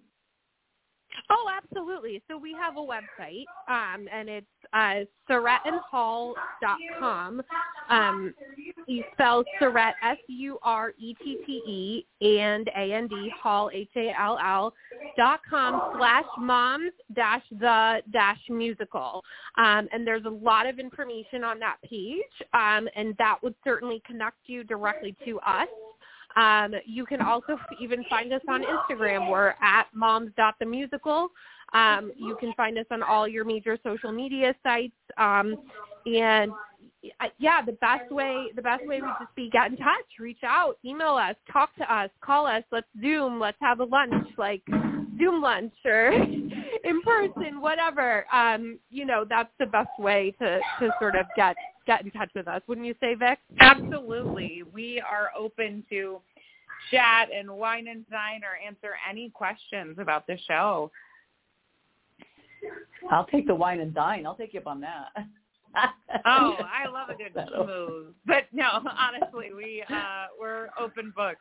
Oh, absolutely. So we have a website, um, and it's uh, surrett and hall dot com. Um, you spell Surrett, S U R E T T E, and A N D, Hall, H A L L, dot com slash moms dash the dash musical. Um, and there's a lot of information on that page, um, and that would certainly connect you directly to us. Um, you can also even find us on Instagram. We're at moms dot the musical. Um, you can find us on all your major social media sites. Um, and yeah, the best way, the best way would just be get in touch, reach out, email us, talk to us, call us, let's Zoom, let's have a lunch, like Zoom lunch or in person, whatever. Um, you know, that's the best way to, to sort of get get in touch with us. Wouldn't you say, Vic? Absolutely. We are open to chat and wine and dine or answer any questions about the show. I'll take the wine and dine. I'll take you up on that. Oh, I love a good schmooze. But no, honestly, we, uh, we're open books.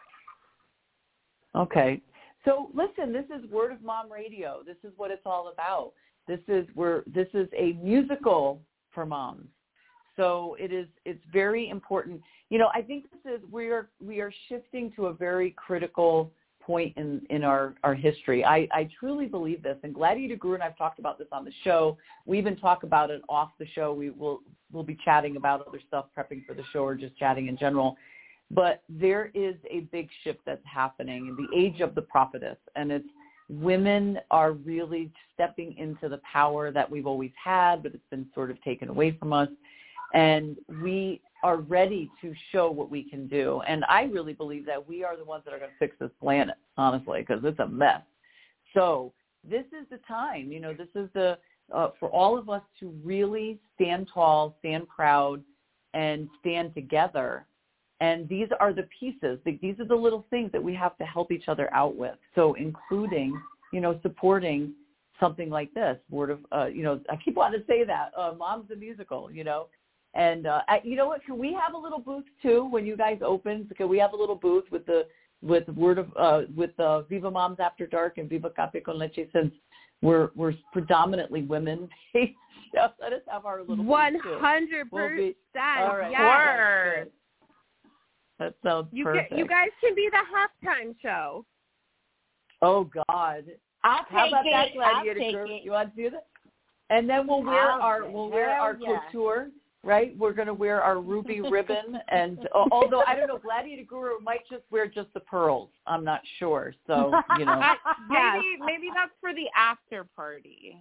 Okay. So listen, this is Word of Mom Radio. This is what it's all about. This is where this is a musical for moms. So it is, it's very important. You know, I think this is, we are, we are shifting to a very critical point in, in our, our history. I, I truly believe this. And Gladiator Guru and I've talked about this on the show. We even talk about it off the show. We will, we'll be chatting about other stuff, prepping for the show or just chatting in general. But there is a big shift that's happening in the age of the prophetess. And it's, women are really stepping into the power that we've always had, but it's been sort of taken away from us. And we are ready to show what we can do. And I really believe that we are the ones that are going to fix this planet, honestly, because it's a mess. So this is the time, you know, this is the, uh, for all of us to really stand tall, stand proud, and stand together. And these are the pieces. These are the little things that we have to help each other out with. So including, you know, supporting something like this, Word of, uh, you know, I keep wanting to say that, uh, Mom's the Musical, you know. And uh, I, you know what? Can we have a little booth too when you guys open? Can we have a little booth with the with Word of uh, with uh, Viva Moms After Dark and Viva Café con Leche? Since we're we're predominantly women based, let us have our little one hundred percent. All right, yes. That sounds you perfect. Get, you guys can be the halftime show. Oh God! I'll How take about it. that, Gladiator I'll take Group? it. You want to do that? And then we'll wear I'll, our we'll wear our yeah. couture. right? We're going to wear our ruby ribbon. And uh, although, I don't know, Gladiator Guru might just wear just the pearls. I'm not sure. So, you know. maybe, maybe that's for the after party.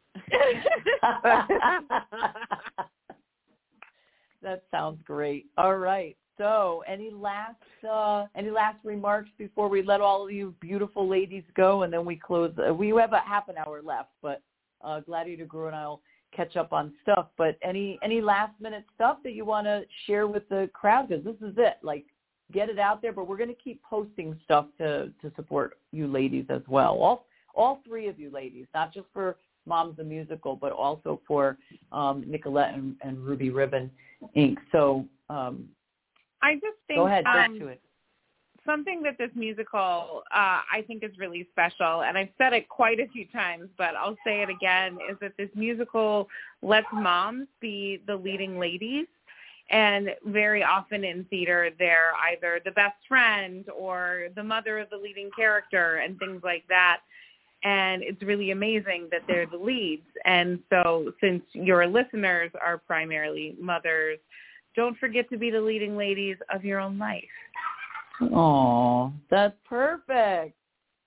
That sounds great. All right. So, any last uh, any last remarks before we let all of you beautiful ladies go, and then we close? Uh, we have a half an hour left, but uh, Gladiator Guru and I'll catch up on stuff. But any any last minute stuff that you want to share with the crowd? Because this is it. Like, get it out there. But we're going to keep posting stuff to to support you ladies as well. All all three of you ladies, not just for Moms the Musical, but also for um, Nicolette and, and Ruby Ribbon Incorporated. So. Um, I just think Go ahead, um, get to it. Something that this musical uh, I think is really special, and I've said it quite a few times, but I'll say it again, is that this musical lets moms be the leading ladies. And very often in theater, they're either the best friend or the mother of the leading character and things like that. And it's really amazing that they're the leads. And so since your listeners are primarily mothers, don't forget to be the leading ladies of your own life. Oh, that's perfect.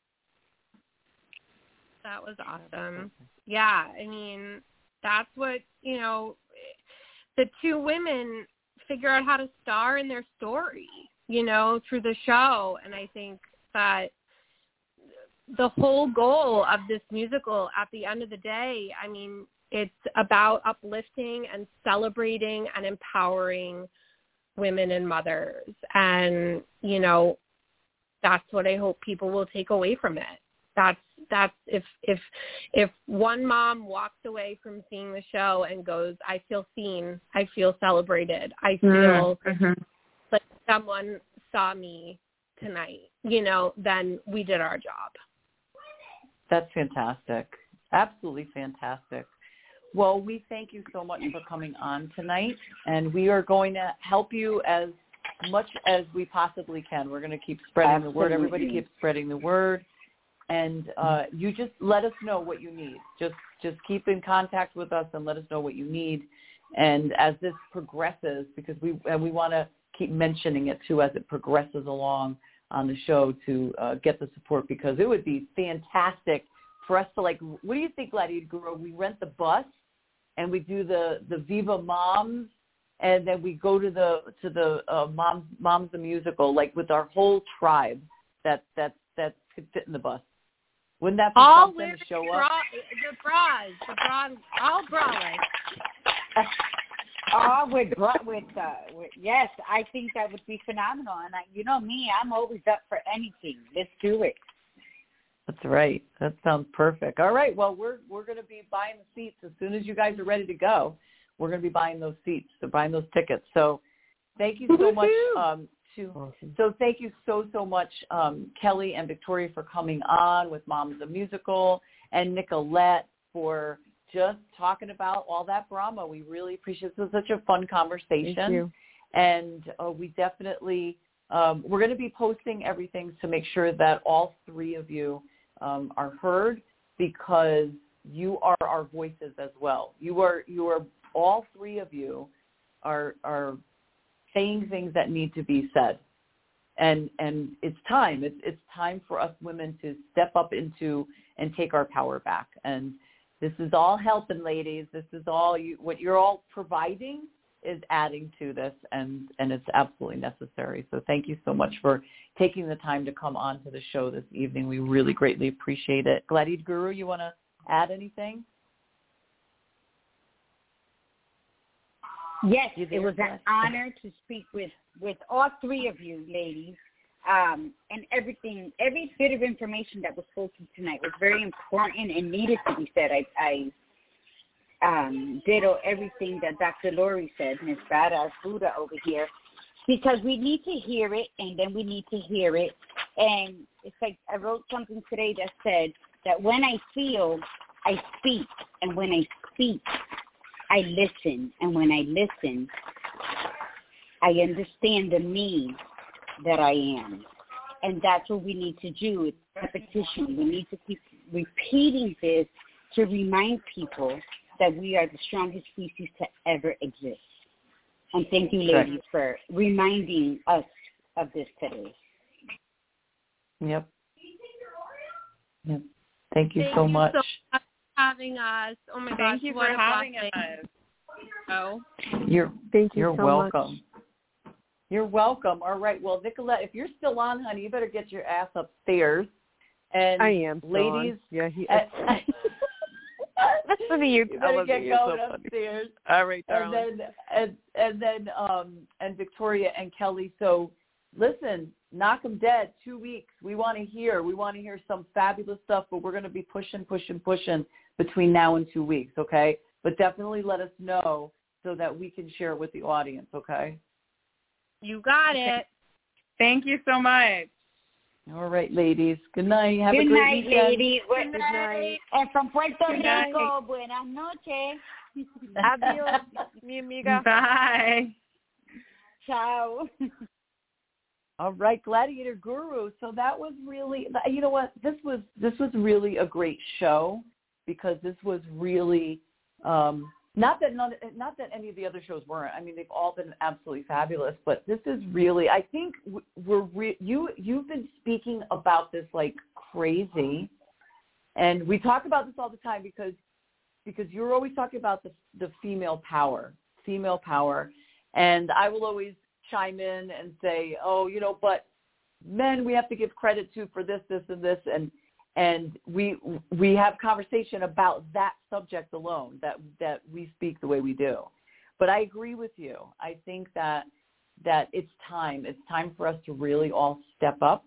That was awesome. Yeah, I mean, that's what, you know, the two women figure out how to star in their story, you know, through the show. And I think that the whole goal of this musical at the end of the day, I mean, it's about uplifting and celebrating and empowering women and mothers. And, you know, that's what I hope people will take away from it. That's, that's if, if, if one mom walks away from seeing the show and goes, I feel seen, I feel celebrated, I feel mm-hmm. like someone saw me tonight, you know, then we did our job. That's fantastic. Absolutely fantastic. Well, we thank you so much for coming on tonight, and we are going to help you as much as we possibly can. We're going to keep spreading Absolutely. the word. Everybody keeps spreading the word, and uh, you just let us know what you need. Just just keep in contact with us and let us know what you need. And as this progresses, because we and we want to keep mentioning it too as it progresses along on the show to uh, get the support, because it would be fantastic for us to, like, what do you think, Gladiator Guru? We rent the bus and we do the, the Viva Moms, and then we go to the to the uh, Moms Moms the Musical, like with our whole tribe that that that could fit in the bus. Wouldn't that be all something to show bra, up? The bras, the bras, all braless. Oh, with with, uh, with yes, I think that would be phenomenal. And I, you know me, I'm always up for anything. Let's do it. That's right. That sounds perfect. All right. Well, we're we're going to be buying the seats as soon as you guys are ready to go. We're going to be buying those seats, so buying those tickets. So, thank you so much. Um, to awesome. So thank you so so much, um, Kelly and Victoria, for coming on with Moms the Musical, and Nicolette for just talking about all that Brahma. We really appreciate it. This was such a fun conversation. Thank you. And uh, we definitely um, we're going to be posting everything to make sure that all three of you um, are heard, because you are our voices as well. You are you are all three of you are are saying things that need to be said, and and it's time. It's it's time for us women to step up into and take our power back. And this is all helping, ladies. This is all you. What you're all providing is adding to this, and, and it's absolutely necessary. So thank you so much for taking the time to come on to the show this evening. We really greatly appreciate it. Gladiator Guru, you want to add anything? Yes, it was an honor to speak with, with all three of you ladies. Um, and everything, every bit of information that was spoken tonight was very important and needed to be said. I, I um, ditto everything that Doctor Lori said, Miss Badass Buddha over here, because we need to hear it, and then we need to hear it. And it's like I wrote something today that said that when I feel, I speak, and when I speak, I listen, and when I listen, I understand the me that I am. And that's what we need to do. It's repetition. We need to keep repeating this to remind people that we are the strongest species to ever exist. And thank you, ladies, for reminding us of this today. Yep. Yep. Thank you Thank so you much. so much for having us. Oh my Thank gosh, you what for a having blessing. us. Oh. You're Thank you you're so welcome. much. You're welcome. All right. Well, Nicolette, if you're still on, honey, you better get your ass upstairs. And I am, still ladies. on. Yeah, he. Uh, Listen to you. you I better love get you. You're going so funny. upstairs. All right, And darling. then and and then um and Victoria and Kelly. So listen, knock 'em dead. Two weeks. We want to hear. We want to hear some fabulous stuff. But we're going to be pushing, pushing, pushing between now and two weeks. Okay. But definitely let us know so that we can share it with the audience. Okay. You got it. Thank you so much. All right, ladies. Good night. Have Good a great night, weekend. ladies. Good night. And from Puerto Good night. Rico, buenas noches. Adios, mi amiga. Bye. Ciao. All right, Gladiator Guru. So that was really, you know what? This was this was really a great show because this was really um, not that not, not that any of the other shows weren't. I mean, they've all been absolutely fabulous. But this is really, I think we're re- you you've been speaking about this like crazy, and we talk about this all the time because because you're always talking about the the female power, female power, and I will always chime in and say, oh, you know, but men we have to give credit to for this, this, and this, and and we we have conversation about that subject alone, that that we speak the way we do. But I agree with you. I think that that it's time. It's time for us to really all step up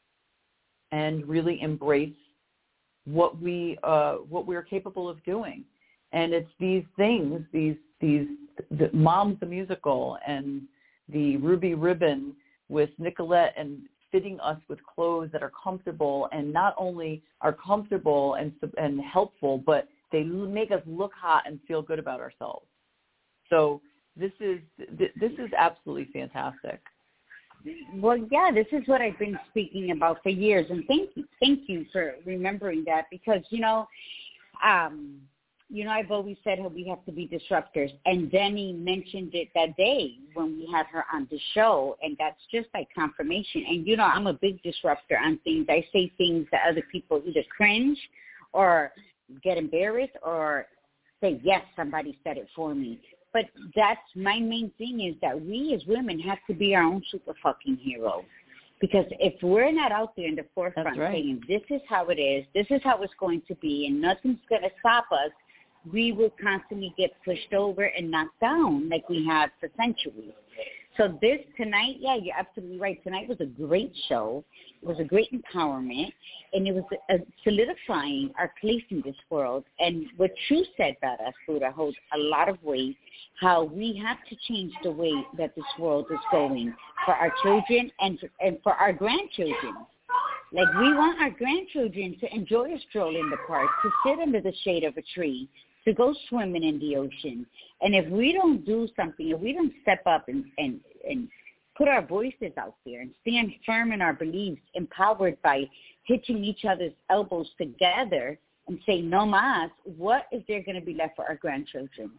and really embrace what we uh, what we're capable of doing. And it's these things, these these the Moms the Musical and the Ruby Ribbon with Nicolette and fitting us with clothes that are comfortable and not only are comfortable and and helpful, but they make us look hot and feel good about ourselves. So this is this is absolutely fantastic. Well, yeah, this is what I've been speaking about for years, and thank you, thank you for remembering that because you know, um, you know, I've always said how we have to be disruptors, and Denny mentioned it that day when we had her on the show, and that's just like confirmation. And you know, I'm a big disruptor on things. I say things that other people either cringe or get embarrassed or say, yes, somebody said it for me. But that's my main thing is that we as women have to be our own super fucking hero. Because if we're not out there in the forefront right. saying, this is how it is, this is how it's going to be, and nothing's going to stop us, we will constantly get pushed over and knocked down like we have for centuries. So this tonight, yeah, you're absolutely right. Tonight was a great show. It was a great empowerment, and it was a, a solidifying our place in this world. And what you said about us, Buddha, holds a lot of weight, how we have to change the way that this world is going for our children and, and for our grandchildren. Like we want our grandchildren to enjoy a stroll in the park, to sit under the shade of a tree, to go swimming in the ocean. And if we don't do something, if we don't step up and, and, and put our voices out there and stand firm in our beliefs, empowered by hitching each other's elbows together and say no mas, what is there going to be left for our grandchildren?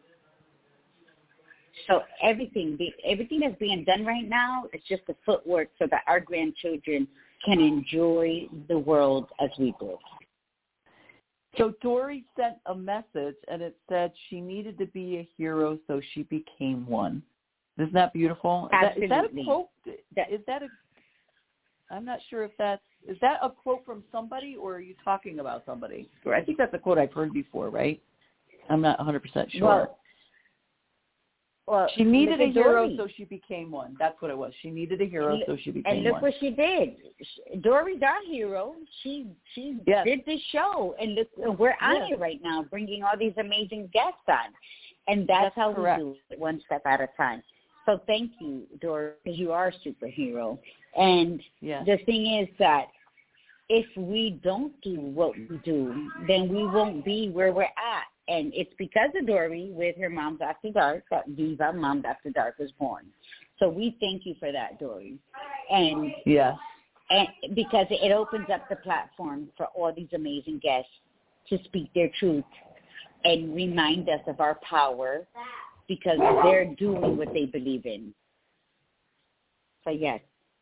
So everything, everything that's being done right now is just the footwork so that our grandchildren can enjoy the world as we do. So Dory sent a message, and it said she needed to be a hero, so she became one. Isn't that beautiful? Absolutely. Is that, is that a quote? That, is that a? I'm not sure if that's is that a quote from somebody, or are you talking about somebody? Or I think that's a quote I've heard before, right? I'm not one hundred percent sure. Well, well, she needed a hero, Dory. so she became one. That's what it was. She needed a hero, and, so she became one. And look one. what she did. Dory's our hero. She she yes. did this show, and look, we're on yes. it right now, bringing all these amazing guests on. And that's, that's how correct. we do it, one step at a time. So thank you, Dory, because you are a superhero. And yes. the thing is that if we don't do what we do, then we won't be where we're at. And it's because of Dory with her Moms After Dark that Viva Moms After Dark was born. So we thank you for that, Dory. And, yes. and because it opens up the platform for all these amazing guests to speak their truth and remind us of our power because they're doing what they believe in. So, yes.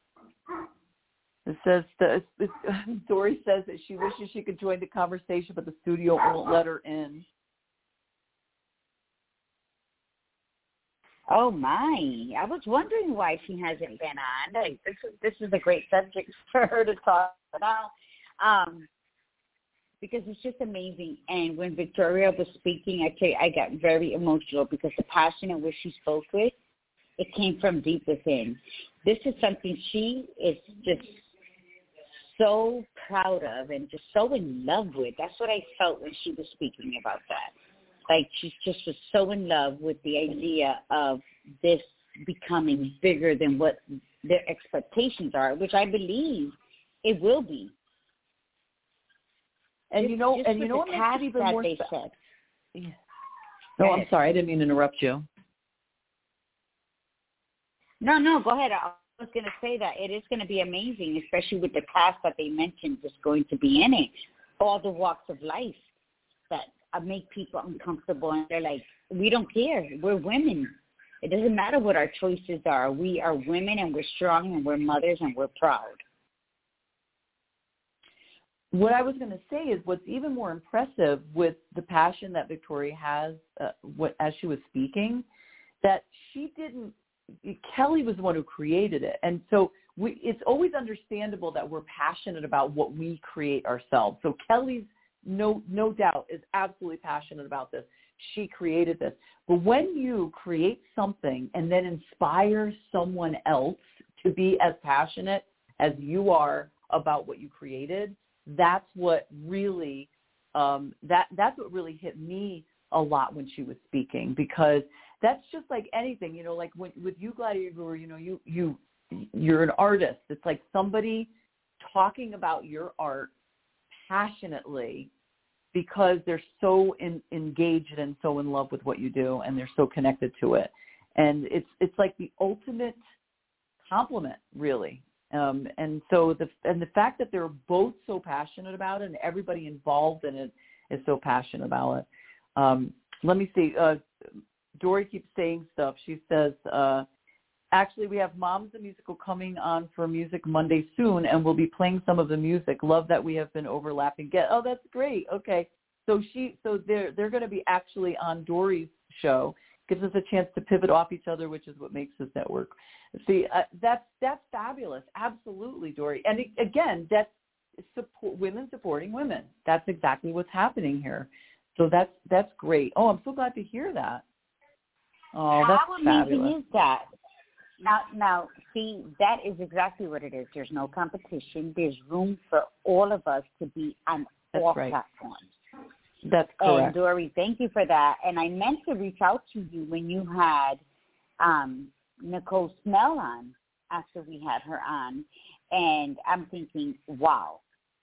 It says, the, it, Dory says that she wishes she could join the conversation, but the studio won't let her in. Oh, my. I was wondering why she hasn't been on. Like, this is this is a great subject for her to talk about. Um, because it's just amazing. And when Victoria was speaking, I tell you, I got very emotional because the passion in which she spoke with, it came from deep within. This is something she is just so proud of and just so in love with. That's what I felt when she was speaking about that. Like she just was so in love with the idea of this becoming bigger than what their expectations are, which I believe it will be. And just, you know, just and you know what makes it even more they spe- said. Yeah. No, I'm sorry, I didn't mean to interrupt you. No, no, go ahead. I was going to say that it is going to be amazing, especially with the cast that they mentioned is going to be in it. All the walks of life that make people uncomfortable, and they're like, we don't care. We're women. It doesn't matter what our choices are. We are women, and we're strong, and we're mothers, and we're proud. What I was going to say is what's even more impressive with the passion that Victoria has uh, what, as she was speaking, that she didn't, Kelly was the one who created it. And so we, it's always understandable that we're passionate about what we create ourselves. So Kelly's, no, no doubt, is absolutely passionate about this. She created this. But when you create something and then inspire someone else to be as passionate as you are about what you created, that's what really um, that that's what really hit me a lot when she was speaking, because that's just like anything, you know, like when, with you, Gladiator, you know, you you you're an artist. It's like somebody talking about your art passionately because they're so in, engaged and so in love with what you do, and they're so connected to it, and it's it's like the ultimate compliment, really. Um, and so the and the fact that they're both so passionate about it, and everybody involved in it is so passionate about it. Um, let me see. Uh, Dory keeps saying stuff. She says, uh, actually, we have Moms the Musical coming on for Music Monday soon, and we'll be playing some of the music. Love that we have been overlapping. Get oh, that's great. Okay, so she so they're they're going to be actually on Dory's show. Gives us a chance to pivot off each other, which is what makes this network. See, uh, that's that's fabulous. Absolutely, Dory. And it, again, that's support, women supporting women. That's exactly what's happening here. So that's that's great. Oh, I'm so glad to hear that. Oh, that's How fabulous. amazing is that? Now, now, see, that is exactly what it is. There's no competition. There's room for all of us to be on that's all right. platforms. That's correct. And Dory, thank you for that. And I meant to reach out to you when you had um, Nicole Snell on after we had her on. And I'm thinking, wow.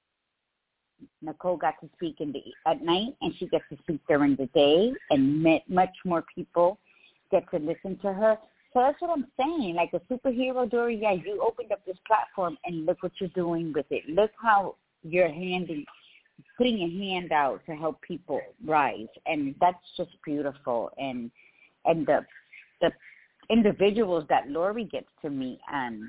Nicole got to speak in the at night, and she gets to speak during the day, and met much more people get to listen to her. So that's what I'm saying. Like a superhero, Dory, yeah, you opened up this platform, and look what you're doing with it. Look how you're handing putting a hand out to help people rise, and that's just beautiful. And and the the individuals that Lori gets to meet, um,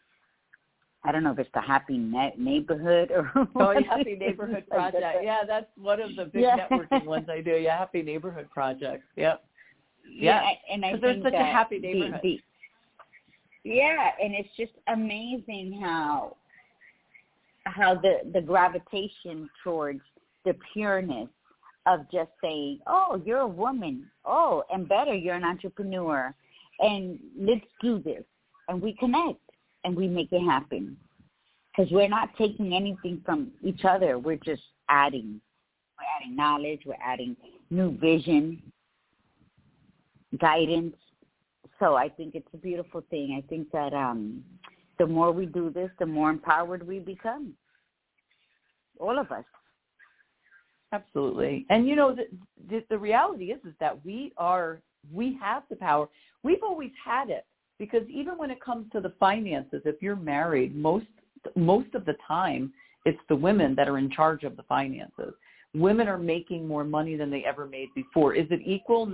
I don't know if it's the Happy Na- Neighborhood or oh, yeah, Happy Neighborhood Project. Yeah, that's one of the big yeah. networking ones I do. Yeah, Happy Neighborhood Project. Yep. Yeah, yeah. and I think there's such that a happy neighborhood. The, the, yeah, and it's just amazing how. how the, the gravitation towards the pureness of just saying, oh, you're a woman. Oh, and better, you're an entrepreneur. And let's do this. And we connect and we make it happen. Because we're not taking anything from each other. We're just adding. We're adding knowledge. We're adding new vision, guidance. So I think it's a beautiful thing. I think that um, the more we do this, the more empowered we become. All of us. Absolutely. And, you know, the, the, the reality is is that we are, we have the power. We've always had it, because even when it comes to the finances, if you're married, most most of the time it's the women that are in charge of the finances. Women are making more money than they ever made before. Is it equal? Not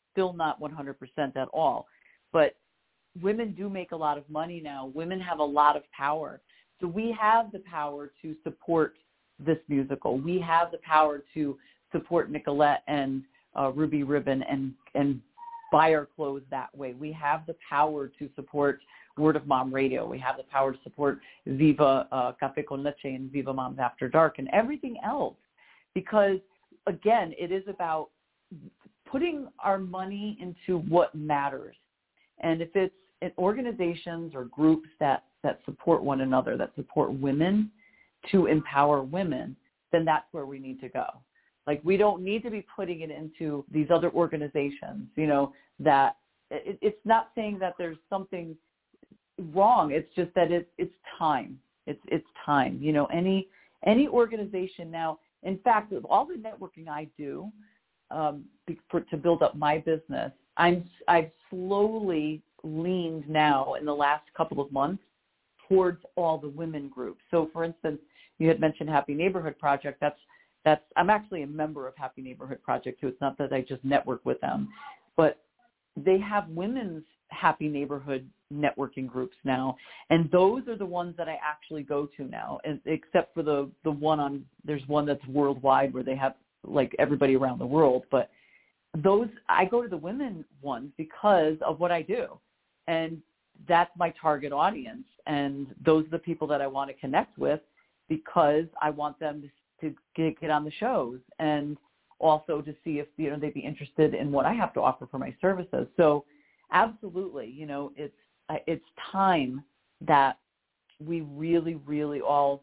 still not one hundred percent at all. But women do make a lot of money now. Women have a lot of power. So we have the power to support this musical. We have the power to support Nicolette and uh, Ruby Ribbon and, and buy our clothes that way. We have the power to support Word of Mom Radio. We have the power to support Viva uh, Café con Leche and Viva Moms After Dark and everything else. Because, again, it is about putting our money into what matters. And if it's in organizations or groups that, that support one another, that support women to empower women, then that's where we need to go. Like, we don't need to be putting it into these other organizations, you know, that it, it's not saying that there's something wrong. It's just that it's, it's time. It's, it's time. You know, any, any organization now, in fact, with all the networking I do um, for, to build up my business, I'm, I've slowly leaned now in the last couple of months towards all the women groups. So, for instance, you had mentioned Happy Neighborhood Project. That's that's I'm actually a member of Happy Neighborhood Project too. It's not that I just network with them, but they have women's Happy Neighborhood networking groups now, and those are the ones that I actually go to now. And except for the the one on there's one that's worldwide where they have like everybody around the world, but those I go to the women ones because of what I do, and that's my target audience, and those are the people that I want to connect with because I want them to, to get, get on the shows and also to see if, you know, they'd be interested in what I have to offer for my services. So absolutely, you know, it's, it's time that we really, really all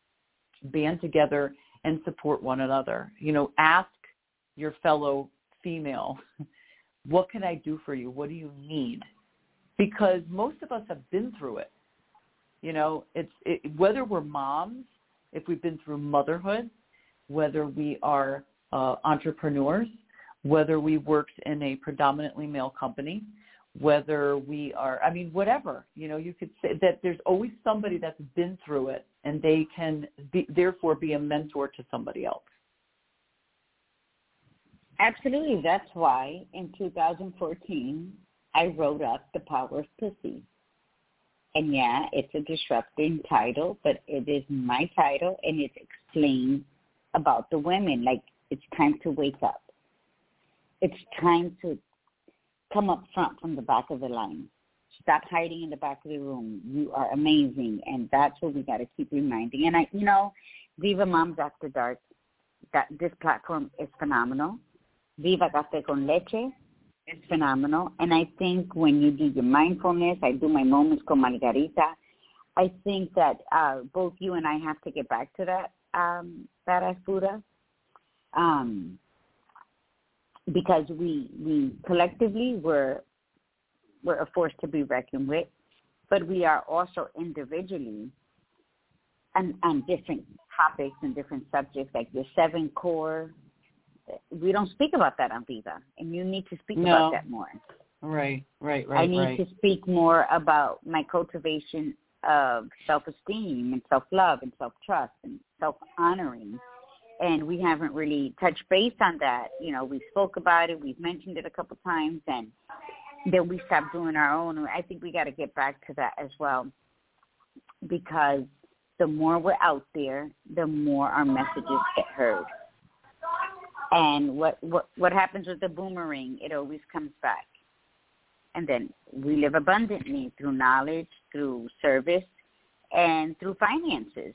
band together and support one another. You know, ask your fellow female, what can I do for you? What do you need? Because most of us have been through it. You know, it's it, whether we're moms, if we've been through motherhood, whether we are uh, entrepreneurs, whether we worked in a predominantly male company, whether we are, I mean, whatever, you know, you could say that there's always somebody that's been through it, and they can be, therefore be a mentor to somebody else. Absolutely. That's why in two thousand fourteen, I wrote up The Power of Pussy. And yeah, it's a disrupting title, but it is my title, and it explains about the women. Like, it's time to wake up. It's time to come up front from the back of the line. Stop hiding in the back of the room. You are amazing, and that's what we got to keep reminding. And, I, you know, Viva Moms After Dark, that this platform is phenomenal. Viva Café con Leche, it's phenomenal. And I think when you do your mindfulness, I do my moments con Margarita, I think that uh, both you and I have to get back to that, um, Badass Buddha, um, because we we collectively we're, we're a force to be reckoned with, but we are also individually on, on different topics and different subjects, like the seven core. We don't speak about that on Viva, and you need to speak no. about that more. Right, right, right. I need right. to speak more about my cultivation of self-esteem and self-love and self-trust and self-honoring, and we haven't really touched base on that. You know, we spoke about it, we've mentioned it a couple times, and then we stopped doing our own. I think we got to get back to that as well, because the more we're out there, the more our messages get heard. And what, what what happens with the boomerang, it always comes back. And then we live abundantly through knowledge, through service, and through finances.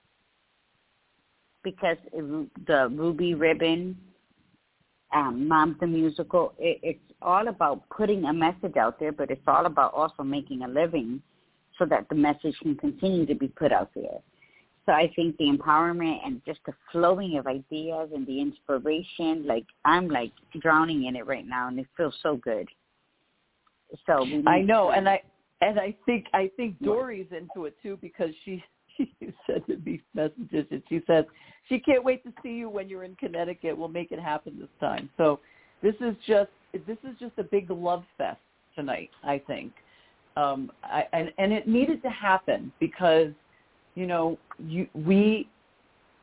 Because the Ruby Ribbon, um, Moms the Musical, it, it's all about putting a message out there, but it's all about also making a living so that the message can continue to be put out there. So I think the empowerment and just the flowing of ideas and the inspiration, like I'm like drowning in it right now, and it feels so good. So we I know, to, and I and I think I think Dory's into it too, because she she sent me messages and she says she can't wait to see you when you're in Connecticut. We'll make it happen this time. So this is just this is just a big love fest tonight, I think, um, I, and and it needed to happen because. You know, you, we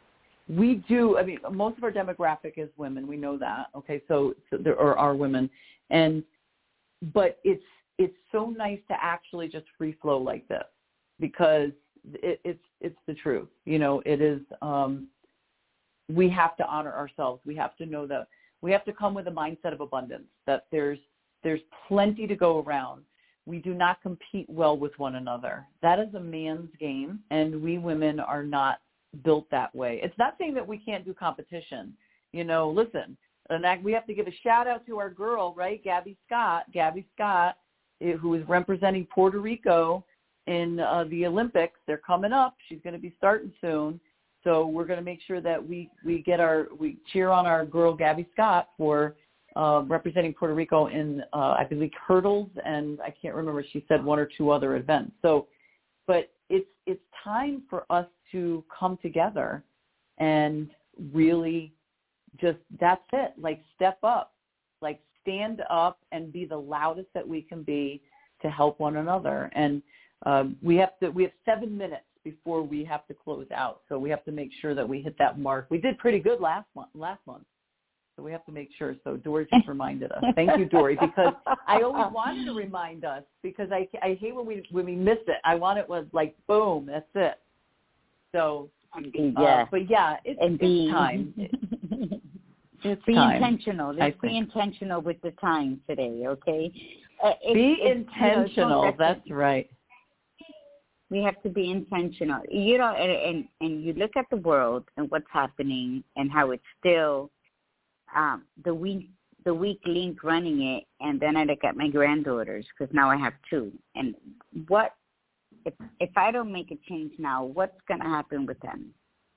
we do, I mean, most of our demographic is women. We know that. Okay. So, so there are, are women. And, but it's, it's so nice to actually just free flow like this because it, it's, it's the truth. You know, it is, um, we have to honor ourselves. We have to know that we have to come with a mindset of abundance, that there's, there's plenty to go around. We do not compete well with one another. That is a man's game, and we women are not built that way. It's not saying that we can't do competition. You know, listen, and we have to give a shout out to our girl, right, Gabby Scott, Gabby Scott, who is representing Puerto Rico in uh, the Olympics. They're coming up. She's going to be starting soon. So we're going to make sure that we, we get our, we cheer on our girl, Gabby Scott, for Uh, representing Puerto Rico in, uh, I believe, hurdles, and I can't remember, she said one or two other events. So, but it's it's time for us to come together and really just, that's it, like step up, like stand up and be the loudest that we can be to help one another. And um, we have to, we have seven minutes before we have to close out. So we have to make sure that we hit that mark. We did pretty good last month, last month. So we have to make sure. So Dory just reminded us. Thank you, Dory, because I always wanted to remind us because I, I hate when we when we miss it. I want it was like, boom, that's it. So, Indeed, uh, yeah. but yeah, it's, it's time. It's be time. intentional. Let's be intentional with the time today, okay? Uh, it, be it, intentional. You know, that's right. We have to be intentional. You know, and, and, and you look at the world and what's happening and how it's still Um, the weak, the weak link running it, and then I look at my granddaughters because now I have two. And what if if I don't make a change now? What's going to happen with them?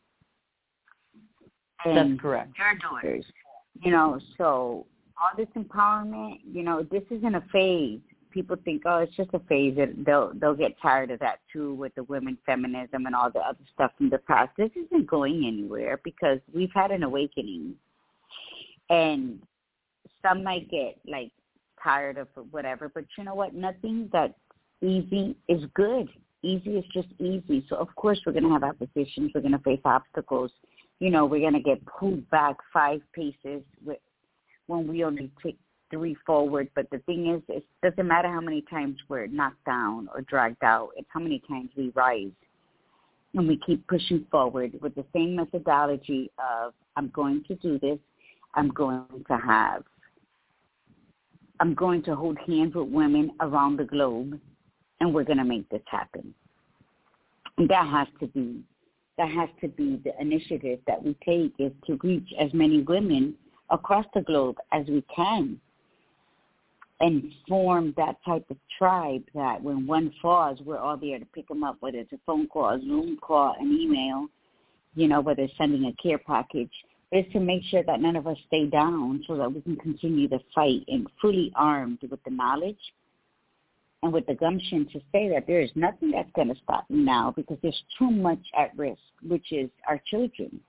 And that's correct. Their daughters, you know. So all this empowerment, you know, this isn't a phase. People think, oh, it's just a phase. They'll they'll get tired of that too with the women feminism and all the other stuff from the past. This isn't going anywhere because we've had an awakening. And some might get, like, tired of whatever. But you know what? Nothing that's easy is good. Easy is just easy. So, of course, we're going to have oppositions. We're going to face obstacles. You know, we're going to get pulled back five paces with, when we only take three forward. But the thing is, it doesn't matter how many times we're knocked down or dragged out. It's how many times we rise. And we keep pushing forward with the same methodology of, I'm going to do this. I'm going to have, I'm going to hold hands with women around the globe, and we're going to make this happen. And that has to be, that has to be the initiative that we take, is to reach as many women across the globe as we can and form that type of tribe that when one falls, we're all there to pick them up, whether it's a phone call, a Zoom call, an email, you know, whether it's sending a care package, is to make sure that none of us stay down so that we can continue to fight and fully armed with the knowledge and with the gumption to say that there is nothing that's going to stop me now because there's too much at risk, which is our children.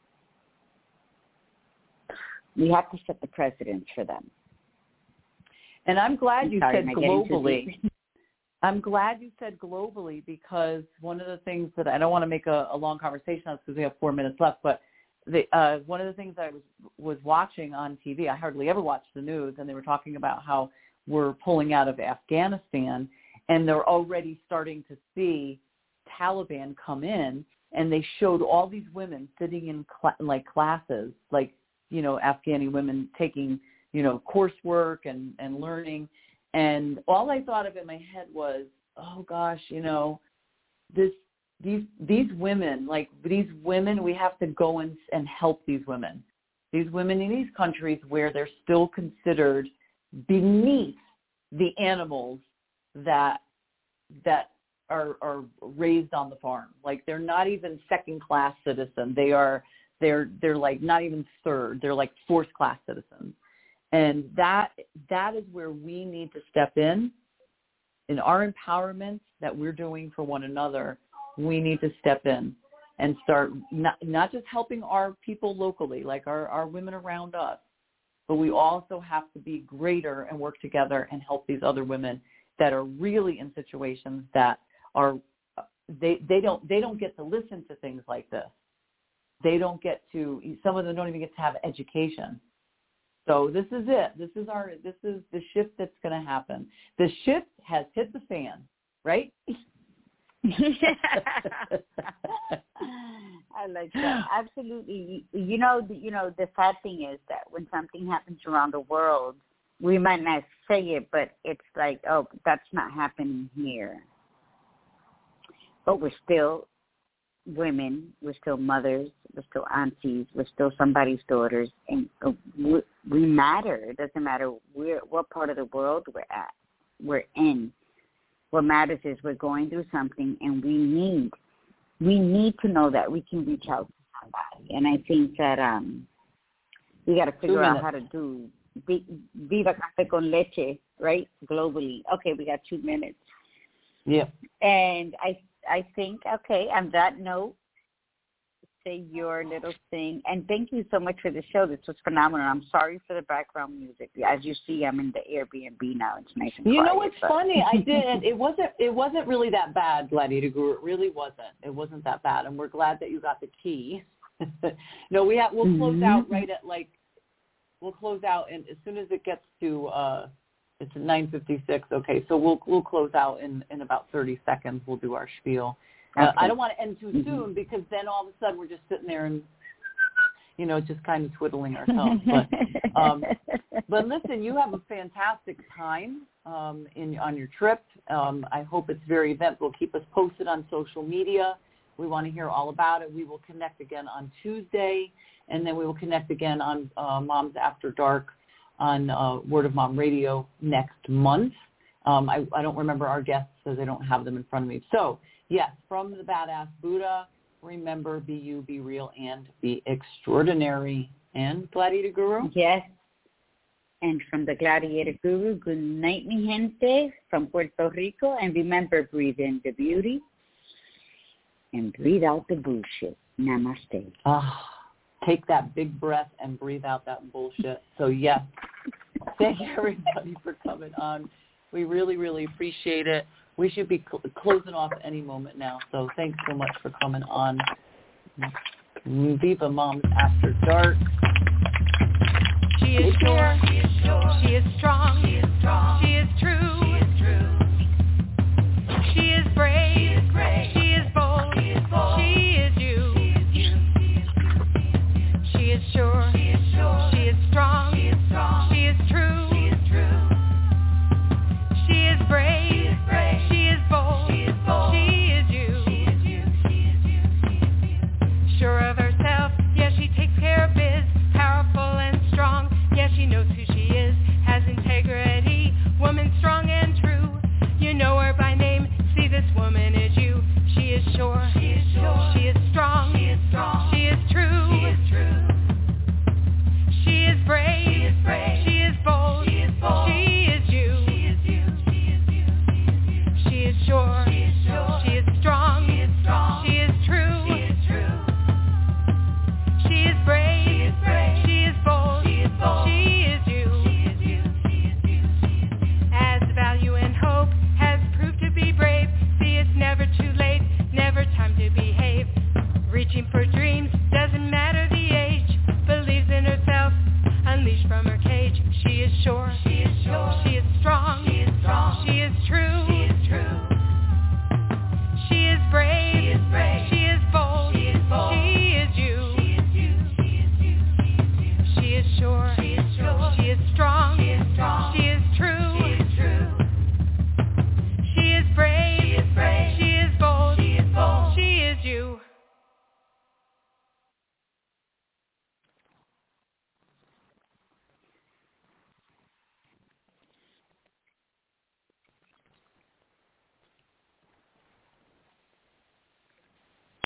We have to set the precedence for them. And I'm glad I'm you sorry, said globally. I'm glad you said globally because one of the things that I don't want to make a, a long conversation on this because we have four minutes left, but The, uh, one of the things I was was watching on T V, I hardly ever watch the news, and they were talking about how we're pulling out of Afghanistan, and they're already starting to see Taliban come in, and they showed all these women sitting in cl- like classes, like, you know, Afghani women taking, you know, coursework and, and learning, and all I thought of in my head was, oh gosh, you know, this. These these women, like these women, we have to go and, and help these women. These women in these countries where they're still considered beneath the animals that that are, are raised on the farm. Like they're not even second class citizens. They are they're they're like not even third. They're like fourth class citizens. And that that is where we need to step in in our empowerment that we're doing for one another. We need to step in and start not, not just helping our people locally, like our, our women around us, but we also have to be greater and work together and help these other women that are really in situations that are they they don't they don't get to listen to things like this. they don't get to, some of them don't even get to have education. So this is it. This is our, this is the shift that's going to happen. The shift has hit the fan, right? I like that. Absolutely. You know, you know, the sad thing is that when something happens around the world, we might not say it, but it's like, oh, that's not happening here. But we're still women, we're still mothers, we're still aunties, we're still somebody's daughters, and we, we matter. It doesn't matter where, what part of the world we're at, we're in. What matters is we're going through something, and we need, we need to know that we can reach out to somebody. And I think that um, we got to figure out how to do Viva Café con Leche, right, globally. Okay, we got two minutes. Yeah. And I I think, okay, on that note, say your little thing. And thank you so much for the show. This was phenomenal. I'm sorry for the background music. As you see, I'm in the Airbnb now. It's nice and quiet. You know what's but. funny? I did. It wasn't. It wasn't really that bad, Gladiator Guru. It really wasn't. It wasn't that bad. And we're glad that you got the key. no, we have. We'll mm-hmm. close out right at like. We'll close out, and as soon as it gets to. Uh, It's at nine fifty-six. Okay, so we'll we'll close out in, in about thirty seconds. We'll do our spiel. Uh, okay. I don't want to end too mm-hmm. soon because then all of a sudden we're just sitting there and, you know, just kind of twiddling ourselves. But, um, but listen, you have a fantastic time um, in on your trip. Um, I hope it's very eventful. Keep us posted on social media. We want to hear all about it. We will connect again on Tuesday, and then we will connect again on uh, Moms After Dark on uh, Word of Mom Radio next month. Um, I, I don't remember our guests because I don't have them in front of me. So, yes, from the Badass Buddha, remember, be you, be real, and be extraordinary. And Gladiator Guru? Yes. And from the Gladiator Guru, good night, mi gente, from Puerto Rico. And remember, breathe in the beauty and breathe out the bullshit. Namaste. Ah. Take that big breath and breathe out that bullshit. So, yes, thank you, everybody, for coming on. We really, really appreciate it. We should be cl- closing off any moment now. So thanks so much for coming on. Viva Moms After Dark. She is sure. She is sure. She is strong. She is strong. She is true. She is true. She is brave. She is brave. She is bold. She is bold. She is you. She is sure. She is sure. She is strong. She is strong. She is true. She is true. She is brave. She is brave. She is bold. She is bold. She is you. She is you. She is you. She is you. Sure of herself. Yeah, she takes care of biz. Powerful and strong. Yeah, she knows who she is. Has integrity. Woman strong and true. You know her by name. See, this woman is you. She is sure. She is sure. She is strong. She is strong. She is true. She is true. She is brave. She is brave. She is bold. She is bold. She is you. She is you. She is you. She is sure. She is sure. She is strong. She is strong. She is true. She is true. She is brave. She is brave. She is bold. She is bold. She is you. She is you. She is you. As value and hope has proved to be brave. See, it's never too late. Never time to behave. Reaching for dreams doesn't matter the age. Believes in herself, unleashed from her cage. She is sure.